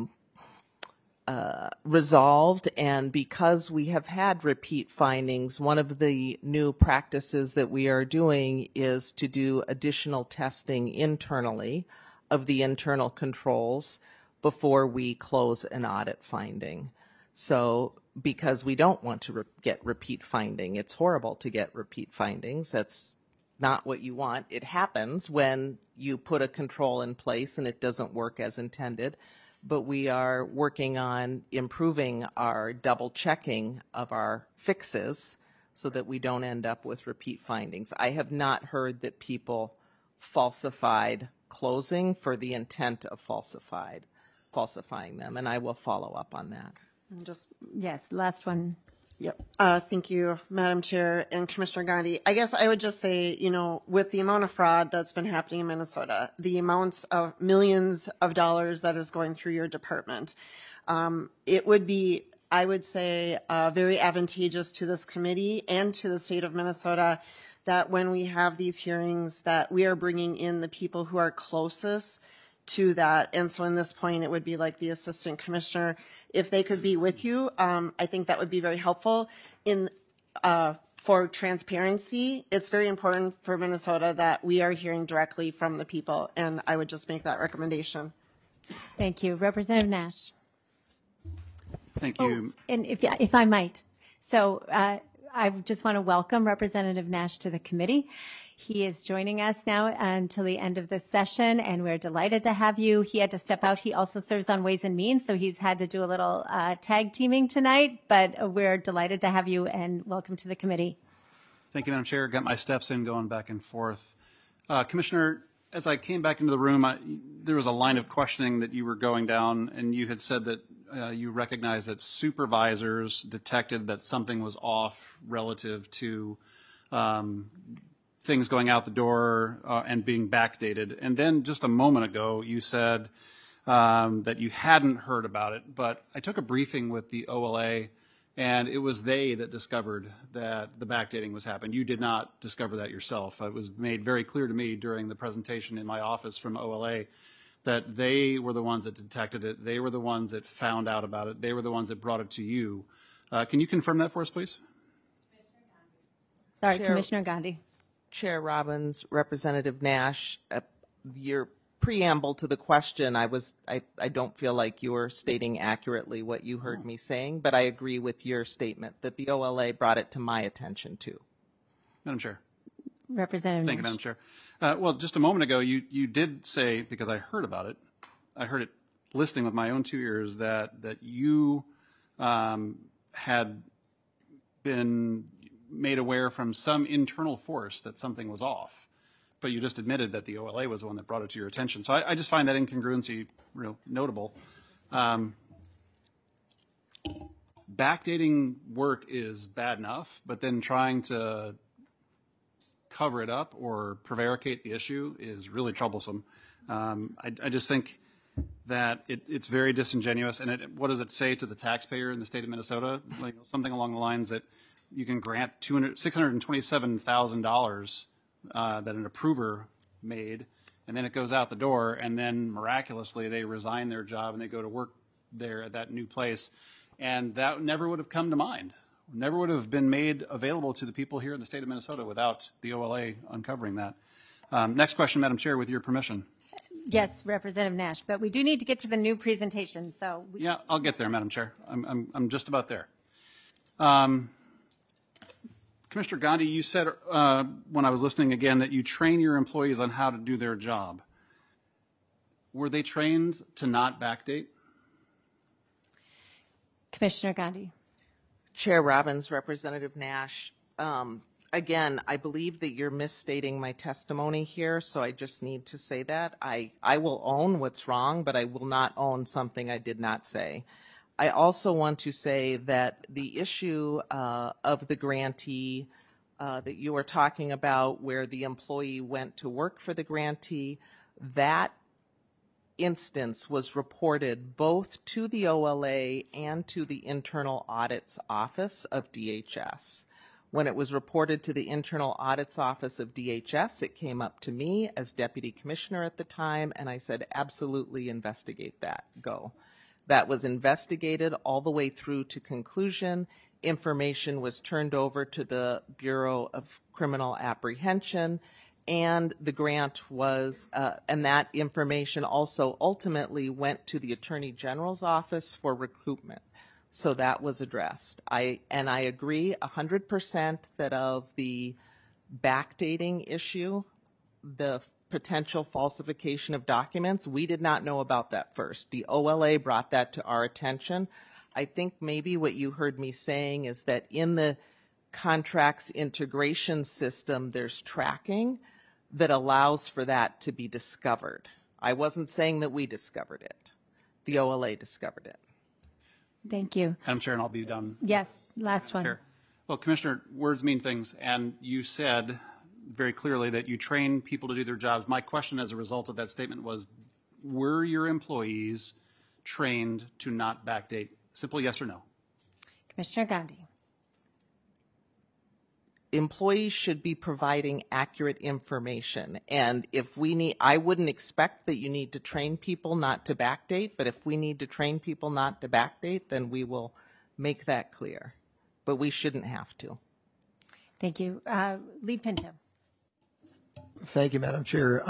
resolved, and because we have had repeat findings, one of the new practices that we are doing is to do additional testing internally of the internal controls before we close an audit finding. So because we don't want to get repeat finding, it's horrible to get repeat findings. That's not what you want. It happens when you put a control in place and it doesn't work as intended. But we are working on improving our double checking of our fixes so that we don't end up with repeat findings. I have not heard that people falsified closing for the intent of falsifying them, and I will follow up on that. Yes, last one. Yep. Thank you, Madam Chair and Commissioner Gandhi. I guess I would just say, with the amount of fraud that's been happening in Minnesota, the amounts of millions of dollars that is going through your department, it would be, I would say, very advantageous to this committee and to the state of Minnesota that when we have these hearings that we are bringing in the people who are closest to that. And so in this point, it would be like the assistant commissioner. If they could be with you, I think that would be very helpful. For transparency, it's very important for Minnesota that we are hearing directly from the people, and I would just make that recommendation. Thank you. Representative Nash. Thank you. And if I might, so I just want to welcome Representative Nash to the committee. He is joining us now until the end of this session, and we're delighted to have you. He had to step out. He also serves on Ways and Means, so he's had to do a little tag teaming tonight, but we're delighted to have you, and welcome to the committee. Thank you, Madam Chair. Got my steps in going back and forth. Commissioner, as I came back into the room, there was a line of questioning that you were going down, and you had said that you recognize that supervisors detected that something was off relative to things going out the door and being backdated. And then just a moment ago, you said that you hadn't heard about it, but I took a briefing with the OLA, and it was they that discovered that the backdating was happening. You did not discover that yourself. It was made very clear to me during the presentation in my office from OLA that they were the ones that detected it. They were the ones that found out about it. They were the ones that brought it to you. Can you confirm that for us, please? Sorry, Commissioner Gandhi. Chair Robbins, Representative Nash, your preamble to the question, I don't feel like you were stating accurately what you heard me saying, but I agree with your statement that the OLA brought it to my attention too. Madam Chair. Representative Thank you, Nash. Madam Chair. Well, just a moment ago, you did say, because I heard about it, I heard it listening with my own 2 ears, that you had been made aware from some internal force that something was off, but you just admitted that the OLA was the one that brought it to your attention. So I just find that incongruency real notable. Backdating work is bad enough, but then trying to cover it up or prevaricate the issue is really troublesome. I just think that it's very disingenuous. And what does it say to the taxpayer in the state of Minnesota? Like something along the lines that you can grant $627,000 that an approver made, and then it goes out the door, and then miraculously they resign their job and they go to work there at that new place. And that never would have come to mind, never would have been made available to the people here in the state of Minnesota without the OLA uncovering that. Next question, Madam Chair, with your permission. Yes, Representative Nash, but we do need to get to the new presentation. So yeah, I'll get there, Madam Chair. I'm just about there. Commissioner Gandhi, you said when I was listening again that you train your employees on how to do their job. Were they trained to not backdate? Commissioner Gandhi. Chair Robbins, Representative Nash, again, I believe that you're misstating my testimony here, so I just need to say that. I will own what's wrong, but I will not own something I did not say. I also want to say that the issue of the grantee that you were talking about, where the employee went to work for the grantee, that instance was reported both to the OLA and to the Internal Audit's Office of DHS. When it was reported to the Internal Audit's Office of DHS, it came up to me as Deputy Commissioner at the time, and I said, absolutely investigate that, go. That was investigated all the way through to conclusion. Information was turned over to the Bureau of Criminal Apprehension, and the grant was, and that information also ultimately went to the Attorney General's office for recoupment. So that was addressed. I agree 100% that of the backdating issue, the potential falsification of documents, we did not know about that first. The OLA brought that to our attention. I think maybe what you heard me saying is that in the contracts integration system, there's tracking that allows for that to be discovered. I wasn't saying that we discovered it. The OLA discovered it. Thank you. Madam Chair, and I'll be done. Yes, last one. Chair. Well, Commissioner, words mean things, and you said very clearly that you train people to do their jobs. My question as a result of that statement was, were your employees trained to not backdate? Simple yes or no. Commissioner Gandhi. employees should be providing accurate information. And if we need, I wouldn't expect that you need to train people not to backdate, but if we need to train people not to backdate, then we will make that clear. But we shouldn't have to. Thank you. Lead Pinto. Thank you, Madam Chair.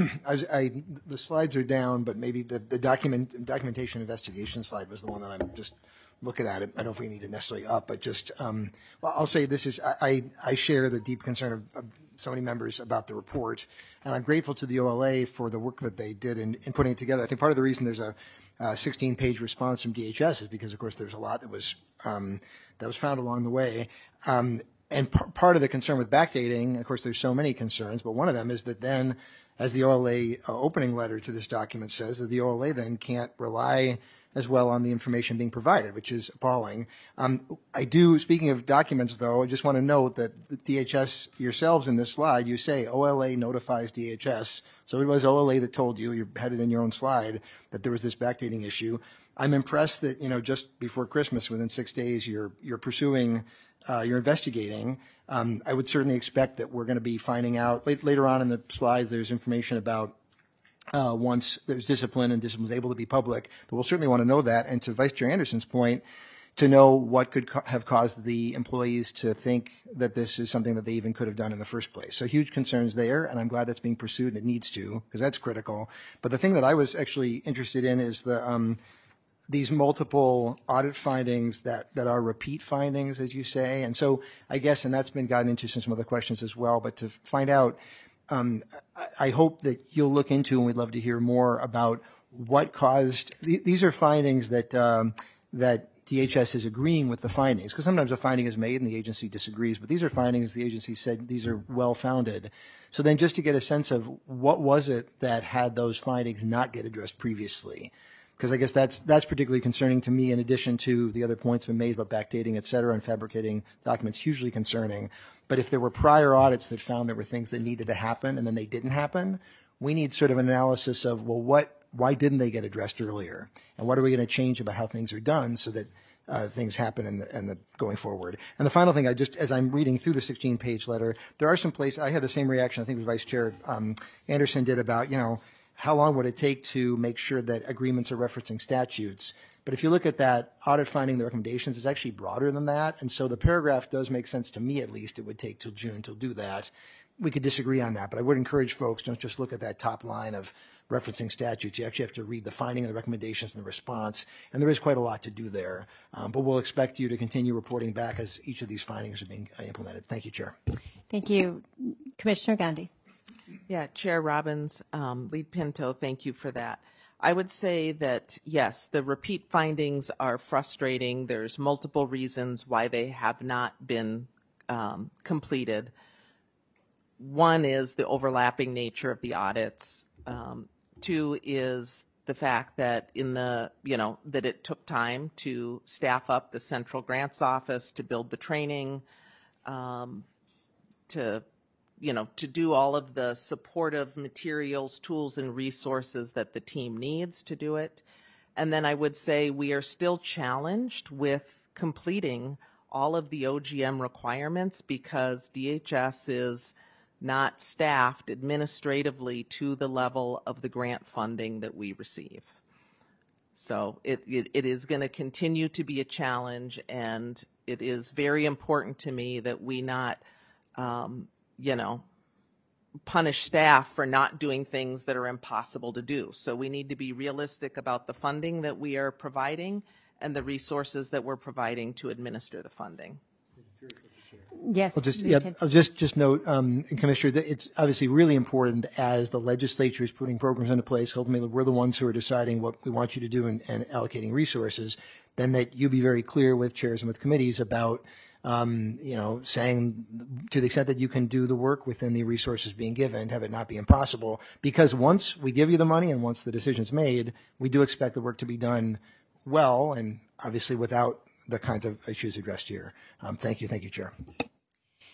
The slides are down, but maybe the documentation investigation slide was the one that I'm just looking at it. I don't know if we need it necessarily up, but just, well, I'll say this is, I share the deep concern of so many members about the report, and I'm grateful to the OLA for the work that they did in putting it together. I think part of the reason there's a 16-page response from DHS is because, of course, there's a lot that was found along the way. And part of the concern with backdating, of course, there's so many concerns, but one of them is that then, as the OLA opening letter to this document says, that the OLA then can't rely as well on the information being provided, which is appalling. I do, speaking of documents, though, I just want to note that the DHS yourselves in this slide, you say OLA notifies DHS. So it was OLA that told you, you had it in your own slide, that there was this backdating issue. I'm impressed that, just before Christmas, within 6 days, you're pursuing, you're investigating. I would certainly expect that we're going to be finding out, later on in the slides, there's information about once there's discipline and discipline is able to be public, but we'll certainly want to know that. And to Vice Chair Anderson's point, to know what could have caused the employees to think that this is something that they even could have done in the first place. So huge concerns there, and I'm glad that's being pursued, and it needs to, because that's critical. But the thing that I was actually interested in is these multiple audit findings that are repeat findings, as you say. And so I guess, and that's been gotten into some other questions as well, but to find out, I hope that you'll look into, and we'd love to hear more about what caused, these are findings that DHS is agreeing with the findings, because sometimes a finding is made and the agency disagrees, but these are findings the agency said these are well-founded. So then just to get a sense of what was it that had those findings not get addressed previously, because I guess that's particularly concerning to me, in addition to the other points been made about backdating, et cetera, and fabricating documents, hugely concerning. But if there were prior audits that found there were things that needed to happen and then they didn't happen, we need sort of an analysis of, well, why didn't they get addressed earlier? And what are we going to change about how things are done so that things happen in the going forward? And the final thing, as I'm reading through the 16-page letter, there are some places, I had the same reaction, I think it was Vice Chair Anderson did, about, how long would it take to make sure that agreements are referencing statutes? But if you look at that audit finding, the recommendations, it's actually broader than that. And so the paragraph does make sense to me, at least. It would take till June to do that. We could disagree on that, but I would encourage folks, don't just look at that top line of referencing statutes. You actually have to read the finding, the recommendations, and the response. And there is quite a lot to do there. But we'll expect you to continue reporting back as each of these findings are being implemented. Thank you, Chair. Thank you. Commissioner Gandhi. Yeah, Chair Robbins, Lead Pinto, thank you for that. I would say that, yes, the repeat findings are frustrating. There's multiple reasons why they have not been completed. One is the overlapping nature of the audits. Two is the fact that that it took time to staff up the central grants office, to build the training, to do all of the supportive materials, tools, and resources that the team needs to do it. And then I would say we are still challenged with completing all of the OGM requirements because DHS is not staffed administratively to the level of the grant funding that we receive. So it is going to continue to be a challenge, and it is very important to me that we not punish staff for not doing things that are impossible to do. So we need to be realistic about the funding that we are providing and the resources that we're providing to administer the funding. Yes. I'll just note, Commissioner, that it's obviously really important as the legislature is putting programs into place. Ultimately, we're the ones who are deciding what we want you to do and allocating resources. Then that you be very clear with chairs and with committees about saying to the extent that you can do the work within the resources being given, have it not be impossible. Because once we give you the money and once the decision's made, we do expect the work to be done well and obviously without the kinds of issues addressed here. Thank you, Chair.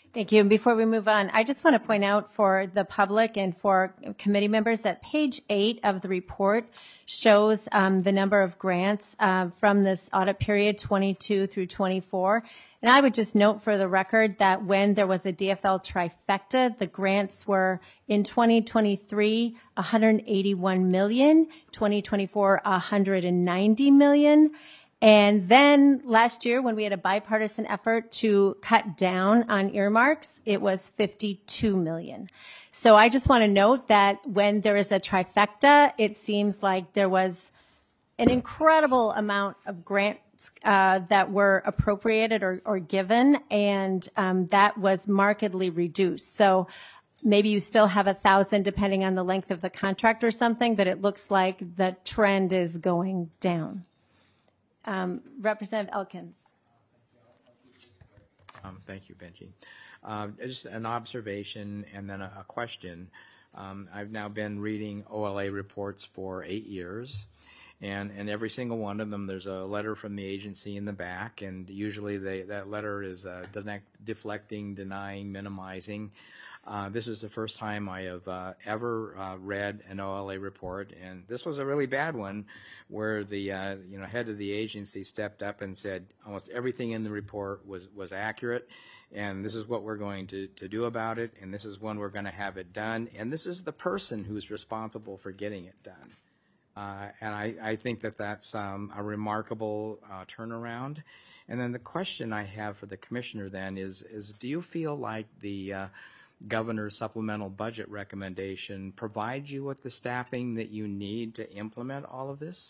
Thank you. And before we move on, I just want to point out for the public and for committee members that page 8 of the report shows the number of grants from this audit period 22 through 24. And I would just note for the record that when there was a DFL trifecta, the grants were in 2023, 181 million, 2024, 190 million. And then last year, when we had a bipartisan effort to cut down on earmarks, it was 52 million. So I just want to note that when there is a trifecta, it seems like there was an incredible amount of grants that were appropriated or given, and that was markedly reduced. So maybe you still have 1,000 depending on the length of the contract or something, but it looks like the trend is going down. Representative Elkins. Thank you, Benji. Just an observation and then a question. I've now been reading OLA reports for 8 years, and every single one of them, there's a letter from the agency in the back, and usually that letter is deflecting, denying, minimizing. This is the first time I have ever read an OLA report, and this was a really bad one, where the head of the agency stepped up and said almost everything in the report was accurate, and this is what we're going to do about it, and this is when we're going to have it done, and this is the person who's responsible for getting it done. And I think that's a remarkable turnaround. And then the question I have for the commissioner then is do you feel like the governor's supplemental budget recommendation provides you with the staffing that you need to implement all of this?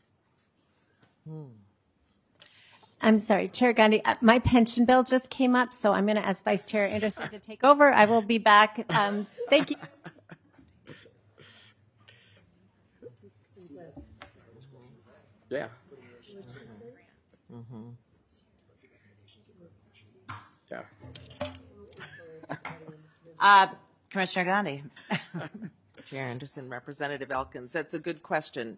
I'm sorry, Chair Gandhi, my pension bill just came up, so I'm going to ask Vice Chair Anderson to take over. I will be back. Thank you. Yeah. Yeah. Commissioner Gandhi. Chair Anderson, Representative Elkins, that's a good question.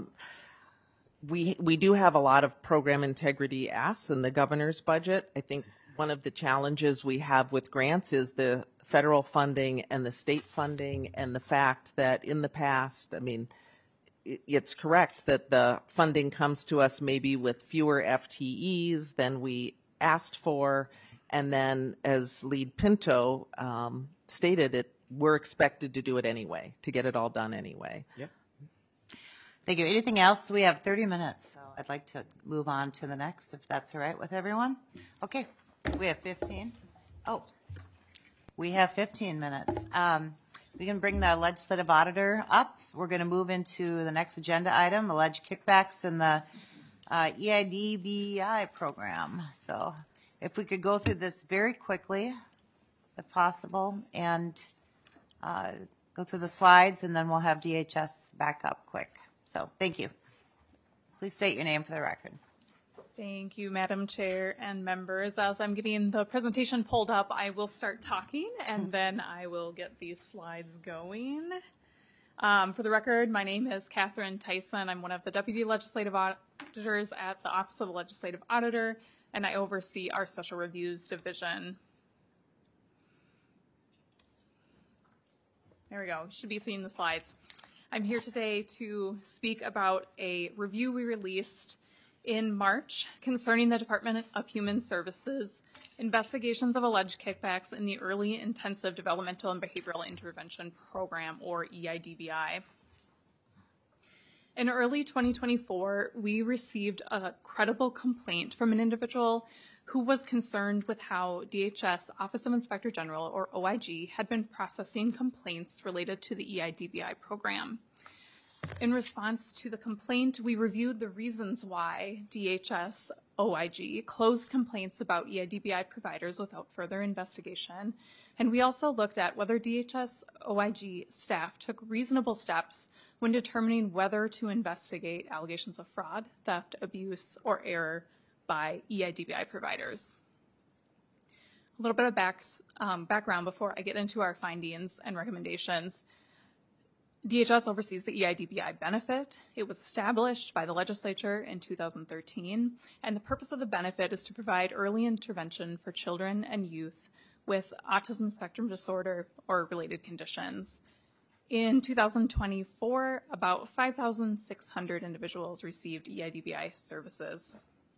We do have a lot of program integrity asks in the governor's budget. I think one of the challenges we have with grants is the federal funding and the state funding, and the fact that in the past, I mean, it's correct that the funding comes to us maybe with fewer FTEs than we asked for, and then as Lead Pinto stated, we're expected to do it anyway, to get it all done anyway. Yep. Thank you. Anything else? We have 30 minutes, so I'd like to move on to the next, if that's all right with everyone. Okay, we have 15. Oh, we have 15 minutes. We can bring the legislative auditor up. We're going to move into the next agenda item, alleged kickbacks in the EIDBI program. So if we could go through this very quickly, if possible, and go through the slides, and then we'll have DHS back up quick. So thank you. Please state your name for the record. Thank you, Madam Chair and members. As I'm getting the presentation pulled up, I will start talking, and then I will get these slides going. For the record, my name is Catherine Tyson. I'm one of the Deputy Legislative Auditors at the Office of the Legislative Auditor, and I oversee our Special Reviews Division. There we go. You should be seeing the slides. I'm here today to speak about a review we released in March concerning the Department of Human Services investigations of alleged kickbacks in the Early Intensive Developmental and Behavioral Intervention Program, or EIDBI. In early 2024, we received a credible complaint from an individual who was concerned with how DHS, Office of Inspector General, or OIG, had been processing complaints related to the EIDBI program. In response to the complaint, we reviewed the reasons why DHS OIG closed complaints about EIDBI providers without further investigation, and we also looked at whether DHS OIG staff took reasonable steps when determining whether to investigate allegations of fraud, theft, abuse, or error by EIDBI providers. A little bit of background before I get into our findings and recommendations. DHS oversees the EIDBI benefit. It was established by the legislature in 2013, and the purpose of the benefit is to provide early intervention for children and youth with autism spectrum disorder or related conditions. In 2024, about 5,600 individuals received EIDBI services.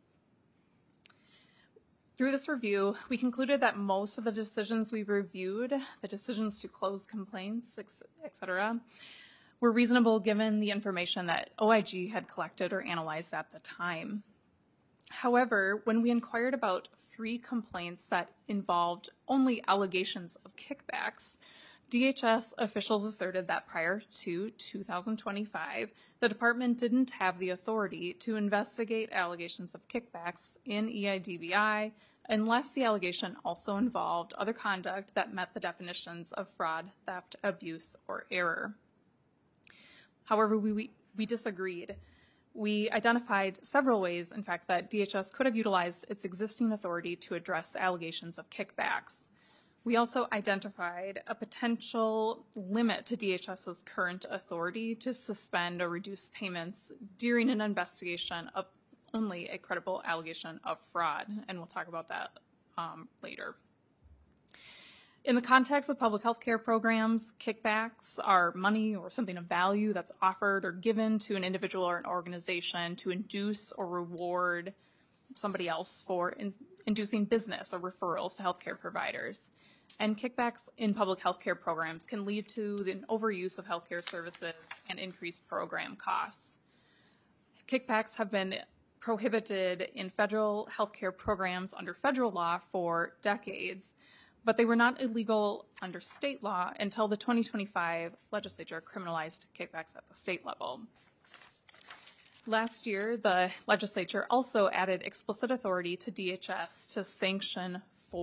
Through this review, we concluded that most of the decisions we reviewed, the decisions to close complaints, et cetera, were reasonable given the information that OIG had collected or analyzed at the time. However, when we inquired about 3 complaints that involved only allegations of kickbacks, DHS officials asserted that prior to 2025, the department didn't have the authority to investigate allegations of kickbacks in EIDBI unless the allegation also involved other conduct that met the definitions of fraud, theft, abuse, or error. However, we disagreed. We identified several ways, in fact, that DHS could have utilized its existing authority to address allegations of kickbacks. We also identified a potential limit to DHS's current authority to suspend or reduce payments during an investigation of only a credible allegation of fraud, and we'll talk about that later. In the context of public health care programs, kickbacks are money or something of value that's offered or given to an individual or an organization to induce or reward somebody else for inducing business or referrals to healthcare providers. And kickbacks in public health care programs can lead to an overuse of healthcare services and increased program costs. Kickbacks have been prohibited in federal healthcare programs under federal law for decades, but they were not illegal under state law until the 2025 legislature criminalized kickbacks at the state level. Last year, the legislature also added explicit authority to DHS to sanction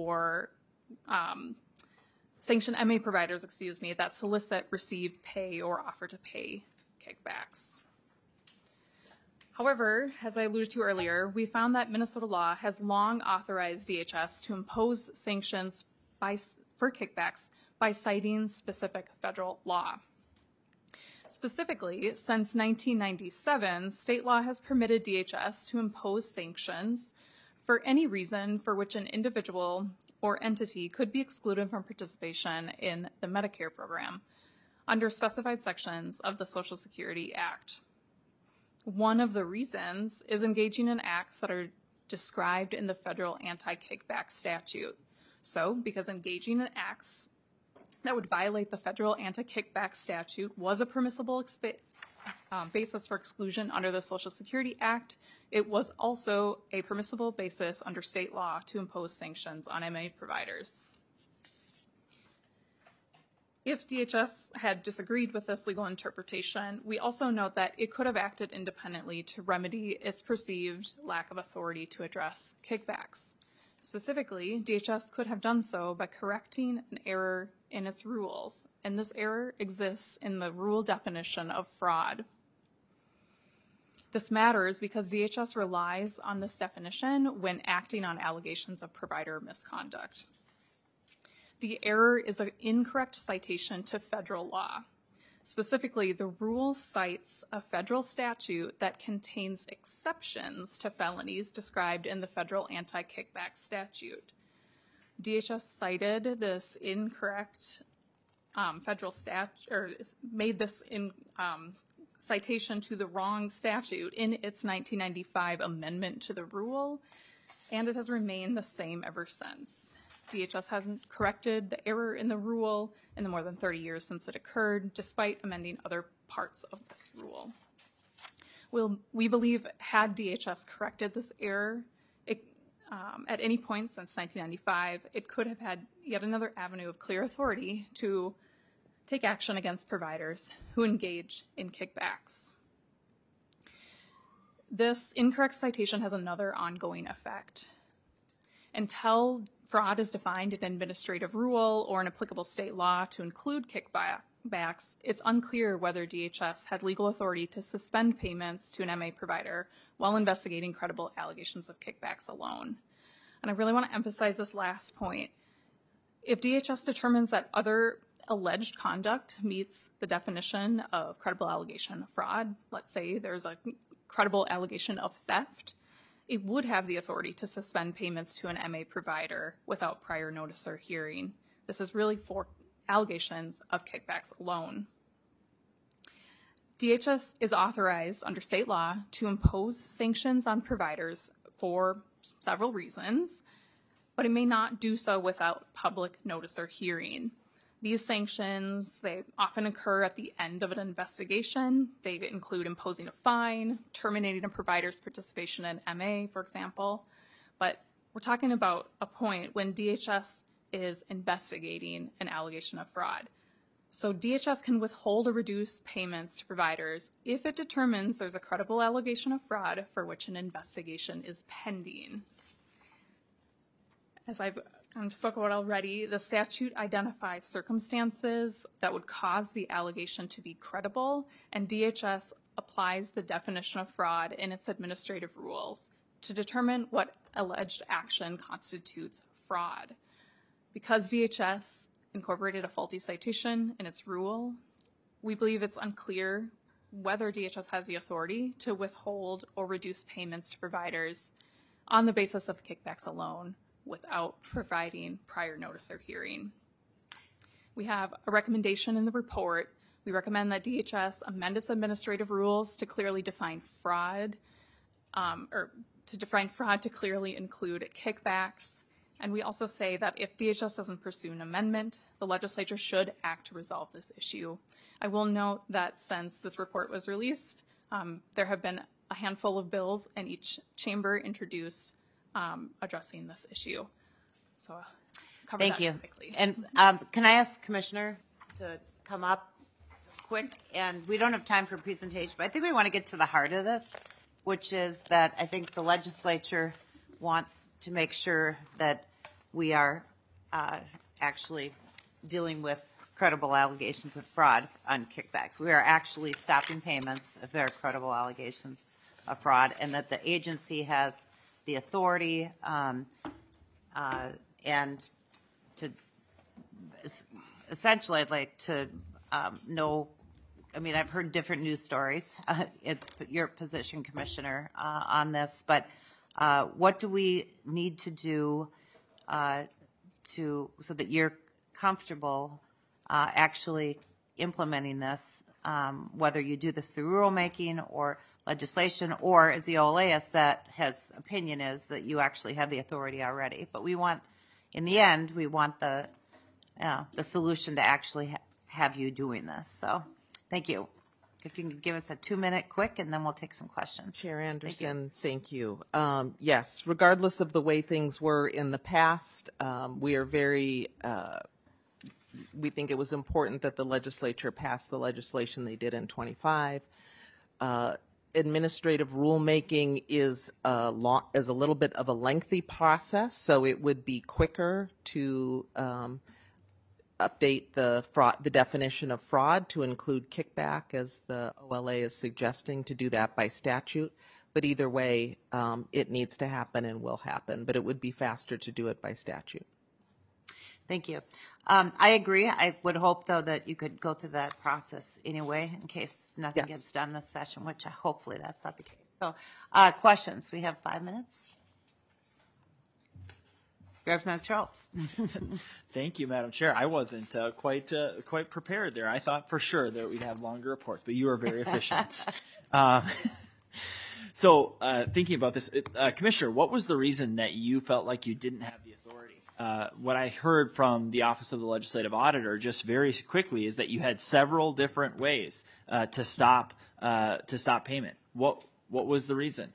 MA providers, that solicit, receive, pay, or offer to pay kickbacks. However, as I alluded to earlier, we found that Minnesota law has long authorized DHS to impose sanctions for kickbacks by citing specific federal law. Specifically, since 1997, state law has permitted DHS to impose sanctions for any reason for which an individual or entity could be excluded from participation in the Medicare program under specified sections of the Social Security Act. One of the reasons is engaging in acts that are described in the federal anti-kickback statute. So, because engaging in acts that would violate the federal anti-kickback statute was a permissible basis for exclusion under the Social Security Act, it was also a permissible basis under state law to impose sanctions on MA providers. If DHS had disagreed with this legal interpretation, we also note that it could have acted independently to remedy its perceived lack of authority to address kickbacks. Specifically, DHS could have done so by correcting an error in its rules, and this error exists in the rule definition of fraud. This matters because DHS relies on this definition when acting on allegations of provider misconduct. The error is an incorrect citation to federal law. Specifically, the rule cites a federal statute that contains exceptions to felonies described in the federal anti-kickback statute. DHS cited this incorrect federal statute, or made this citation to the wrong statute in its 1995 amendment to the rule, and it has remained the same ever since. DHS hasn't corrected the error in the rule in the more than 30 years since it occurred, despite amending other parts of this rule. We believe had DHS corrected this error at any point since 1995, it could have had yet another avenue of clear authority to take action against providers who engage in kickbacks. This incorrect citation has another ongoing effect. Until fraud is defined in an administrative rule or an applicable state law to include kickbacks, it's unclear whether DHS had legal authority to suspend payments to an MA provider while investigating credible allegations of kickbacks alone. And I really want to emphasize this last point. If DHS determines that other alleged conduct meets the definition of credible allegation of fraud, let's say there's a credible allegation of theft, it would have the authority to suspend payments to an MA provider without prior notice or hearing. This is really for allegations of kickbacks alone. DHS is authorized under state law to impose sanctions on providers for several reasons, but it may not do so without public notice or hearing. These sanctions, they often occur at the end of an investigation. They include imposing a fine, terminating a provider's participation in MA, for example. But we're talking about a point when DHS is investigating an allegation of fraud. So DHS can withhold or reduce payments to providers if it determines there's a credible allegation of fraud for which an investigation is pending. As I've spoken about already, the statute identifies circumstances that would cause the allegation to be credible, and DHS applies the definition of fraud in its administrative rules to determine what alleged action constitutes fraud. Because DHS incorporated a faulty citation in its rule, we believe it's unclear whether DHS has the authority to withhold or reduce payments to providers on the basis of kickbacks alone without providing prior notice or hearing. We have a recommendation in the report. We recommend that DHS amend its administrative rules to clearly define fraud, to clearly include kickbacks. And we also say that if DHS doesn't pursue an amendment, the legislature should act to resolve this issue. I will note that since this report was released, there have been a handful of bills in each chamber introduced addressing this issue. So I'll cover Thank that you. quickly. And can I ask Commissioner to come up quick? And we don't have time for presentation, but I think we want to get to the heart of this, which is that I think the legislature wants to make sure that we are actually dealing with credible allegations of fraud on kickbacks. We are actually stopping payments if there are credible allegations of fraud, and that the agency has the authority and to essentially I'd like to know, I mean, I've heard different news stories, your position, Commissioner, on this, but what do we need to do so that you're comfortable actually implementing this, whether you do this through rulemaking or legislation, or as the OLA has opinion is that you actually have the authority already. But we want, in the end, we want the solution to actually have you doing this. So thank you. If you can give us a 2-minute quick, and then we'll take some questions. Chair Anderson, thank you. Yes, regardless of the way things were in the past, we are very, we think it was important that the legislature passed the legislation they did in 25. Administrative rulemaking is a little bit of a lengthy process, so it would be quicker to update the definition of fraud to include kickback, as the OLA is suggesting, to do that by statute. But either way, it needs to happen and will happen, but it would be faster to do it by statute. Thank you. I agree. I would hope, though, that you could go through that process anyway in case nothing gets done this session, which hopefully that's not the case. So questions. We have 5 minutes. Representative Schultz. Thank you, Madam Chair. I wasn't quite prepared there. I thought for sure that we'd have longer reports, but you were very efficient. So thinking about this, Commissioner, what was the reason that you felt like you didn't have the authority? What I heard from the Office of the Legislative Auditor just very quickly is that you had several different ways to stop payment. What was the reason?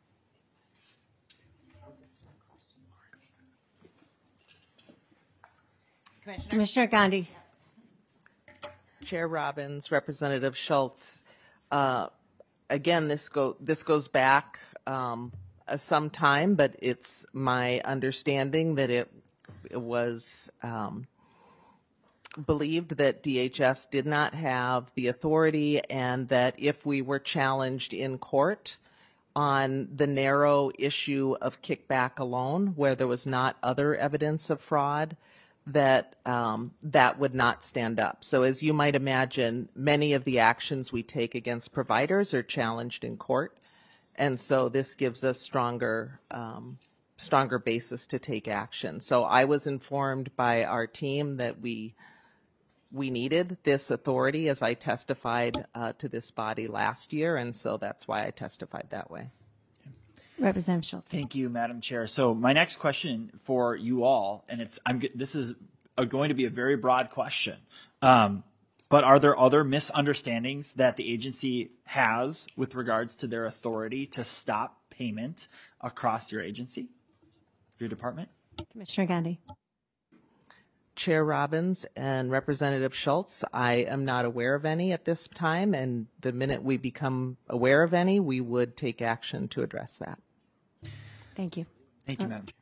Commissioner Gandhi. Chair Robbins, Representative Schultz. Again, this goes back some time, but it's my understanding that it was believed that DHS did not have the authority, and that if we were challenged in court on the narrow issue of kickback alone, where there was not other evidence of fraud, that that would not stand up. So as you might imagine, many of the actions we take against providers are challenged in court. And so this gives us stronger basis to take action. So I was informed by our team that we needed this authority as I testified to this body last year, and so that's why I testified that way. Representative Schultz. Thank you, Madam Chair. So my next question for you all, and this is going to be a very broad question, but are there other misunderstandings that the agency has with regards to their authority to stop payment across your agency, your department? Commissioner Gandhi. Chair Robbins and Representative Schultz, I am not aware of any at this time, and the minute we become aware of any, we would take action to address that. Thank you. Thank you, Madam Chair.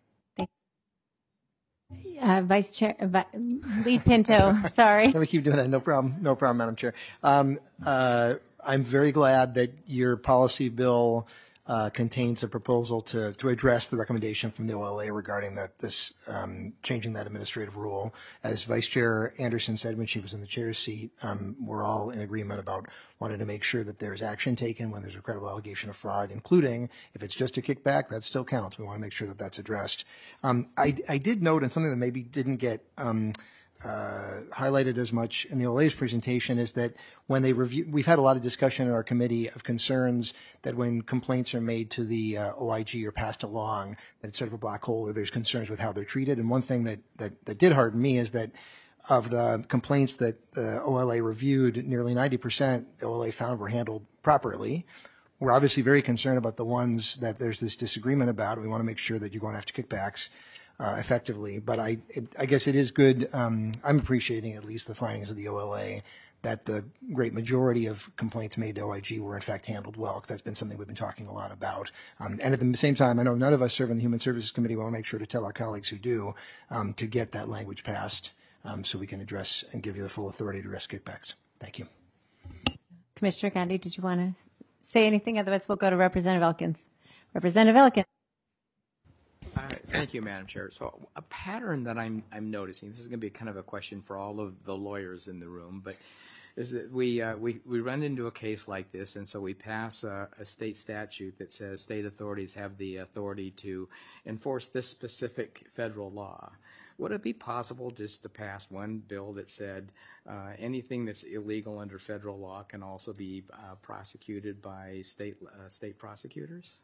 Vice Chair, Lead Pinto, sorry. Let me keep doing that. No problem. No problem, Madam Chair. I'm very glad that your policy bill contains a proposal to address the recommendation from the OLA regarding this changing that administrative rule. As Vice Chair Anderson said when she was in the chair's seat, we're all in agreement about wanting to make sure that there's action taken when there's a credible allegation of fraud, including if it's just a kickback, that still counts. We want to make sure that that's addressed. I did note, and something that maybe didn't get highlighted as much in the OLA's presentation, is that when they review, we've had a lot of discussion in our committee of concerns that when complaints are made to the OIG or passed along, that it's sort of a black hole, or there's concerns with how they're treated. And one thing that did hearten me is that of the complaints that the OLA reviewed, nearly 90% the OLA found were handled properly. We're obviously very concerned about the ones that there's this disagreement about. We want to make sure that you're going after kickbacks effectively. But I guess it is good. I'm appreciating at least the findings of the OLA that the great majority of complaints made to OIG were in fact handled well, because that's been something we've been talking a lot about. And at the same time, I know none of us serve in the Human Services Committee. We want to make sure to tell our colleagues who do to get that language passed so we can address and give you the full authority to address kickbacks. Thank you. Commissioner Gandhi, did you want to say anything? Otherwise, we'll go to Representative Elkins. Representative Elkins. Thank you, Madam Chair. So a pattern that I'm noticing, this is going to be kind of a question for all of the lawyers in the room, but is that we run into a case like this, and so we pass a state statute that says state authorities have the authority to enforce this specific federal law. Would it be possible just to pass one bill that said anything that's illegal under federal law can also be prosecuted by state prosecutors?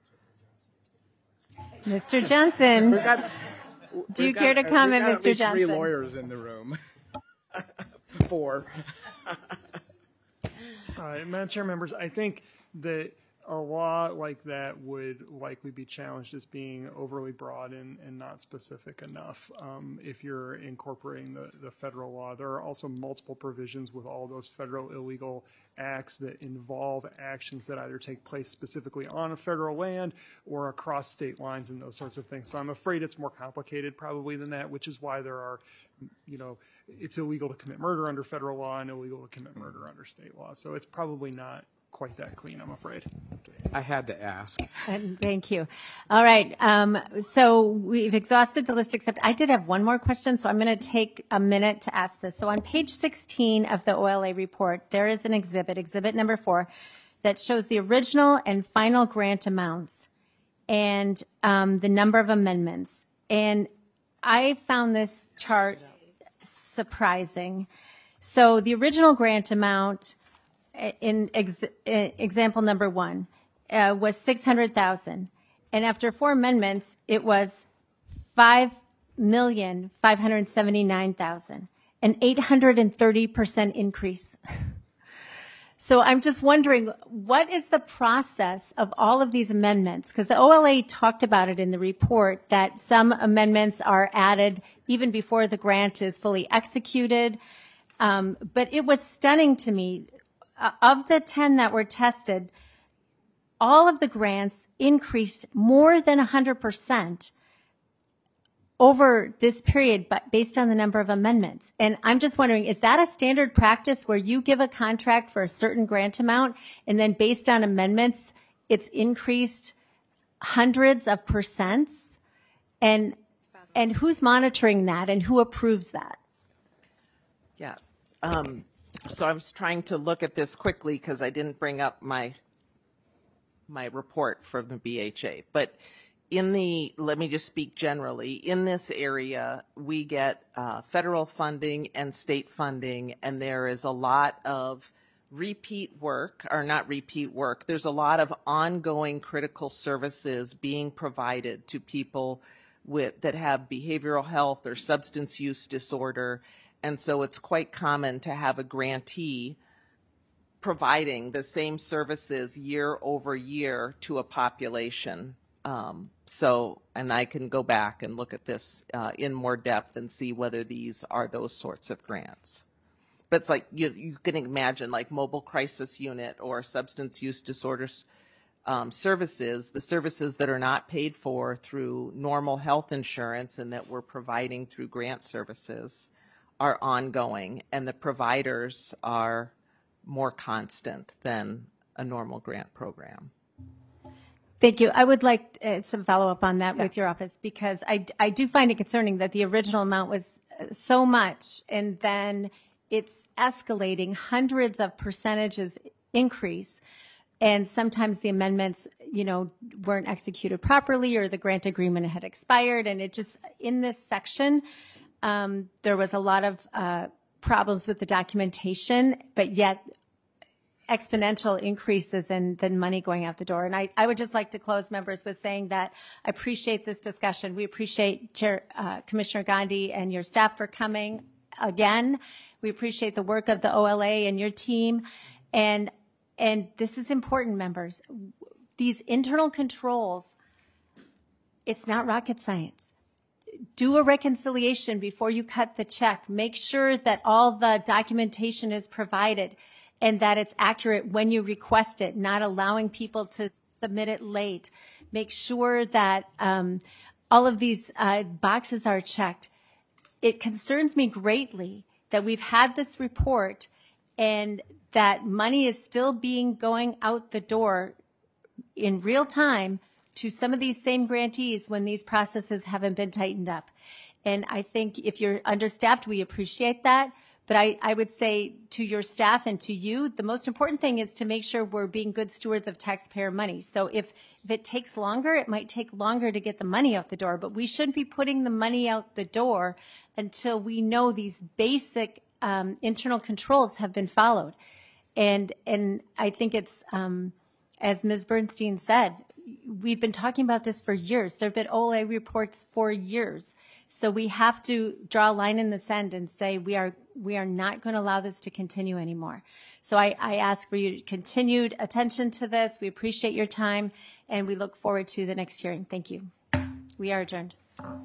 Mr. Johnson, do you care to comment, Mr. Johnson? 3 lawyers in the room. 4. Madam Chair, members, I think that a law like that would likely be challenged as being overly broad and not specific enough if you're incorporating the federal law. There are also multiple provisions with all those federal illegal acts that involve actions that either take place specifically on a federal land or across state lines and those sorts of things. So I'm afraid it's more complicated probably than that, which is why there are, it's illegal to commit murder under federal law and illegal to commit murder under state law. So it's probably not quite that clean, I'm afraid. I had to ask. Thank you. All right. So we've exhausted the list, except I did have one more question, so I'm going to take a minute to ask this. So on page 16 of the OLA report, there is an exhibit number 4, that shows the original and final grant amounts and the number of amendments. And I found this chart surprising. So the original grant amount in example number 1 was $600,000, and after 4 amendments, it was $5,579,000, an 830% increase. So I'm just wondering, what is the process of all of these amendments? Because the OLA talked about it in the report that some amendments are added even before the grant is fully executed. But it was stunning to me. Of the 10 that were tested, all of the grants increased more than 100% over this period, but based on the number of amendments. And I'm just wondering, is that a standard practice where you give a contract for a certain grant amount and then based on amendments, it's increased hundreds of percents? And who's monitoring that and who approves that? Yeah. So I was trying to look at this quickly because I didn't bring up my my report from the BHA. But let me just speak generally. In this area, we get federal funding and state funding, and there is a lot of repeat work, or not repeat work. There's a lot of ongoing critical services being provided to people that have behavioral health or substance use disorder. And so it's quite common to have a grantee providing the same services year over year to a population. And I can go back and look at this in more depth and see whether these are those sorts of grants. But it's like you can imagine, like mobile crisis unit or substance use disorders services, the services that are not paid for through normal health insurance and that we're providing through grant services are ongoing, and the providers are more constant than a normal grant program. Thank you. I would like some follow-up on that with your office, because I do find it concerning that the original amount was so much, and then it's escalating, hundreds of percentages increase, and sometimes the amendments, weren't executed properly, or the grant agreement had expired, and it just, in this section, there was a lot of problems with the documentation, but yet exponential increases in the money going out the door. And I would just like to close, members, with saying that I appreciate this discussion. We appreciate Commissioner Gandhi and your staff for coming again. We appreciate the work of the OLA and your team. And this is important, members. These internal controls, it's not rocket science. Do a reconciliation before you cut the check. Make sure that all the documentation is provided and that it's accurate when you request it, not allowing people to submit it late. Make sure that all of these boxes are checked. It concerns me greatly that we've had this report and that money is still going out the door in real time to some of these same grantees when these processes haven't been tightened up. And I think if you're understaffed, we appreciate that. But I would say to your staff and to you, the most important thing is to make sure we're being good stewards of taxpayer money. So if it takes longer, it might take longer to get the money out the door, but we shouldn't be putting the money out the door until we know these basic internal controls have been followed. And I think it's, as Ms. Bernstein said, we've been talking about this for years. There have been OLA reports for years. So we have to draw a line in the sand and say we are not going to allow this to continue anymore. So I ask for your continued attention to this. We appreciate your time, and we look forward to the next hearing. Thank you. We are adjourned.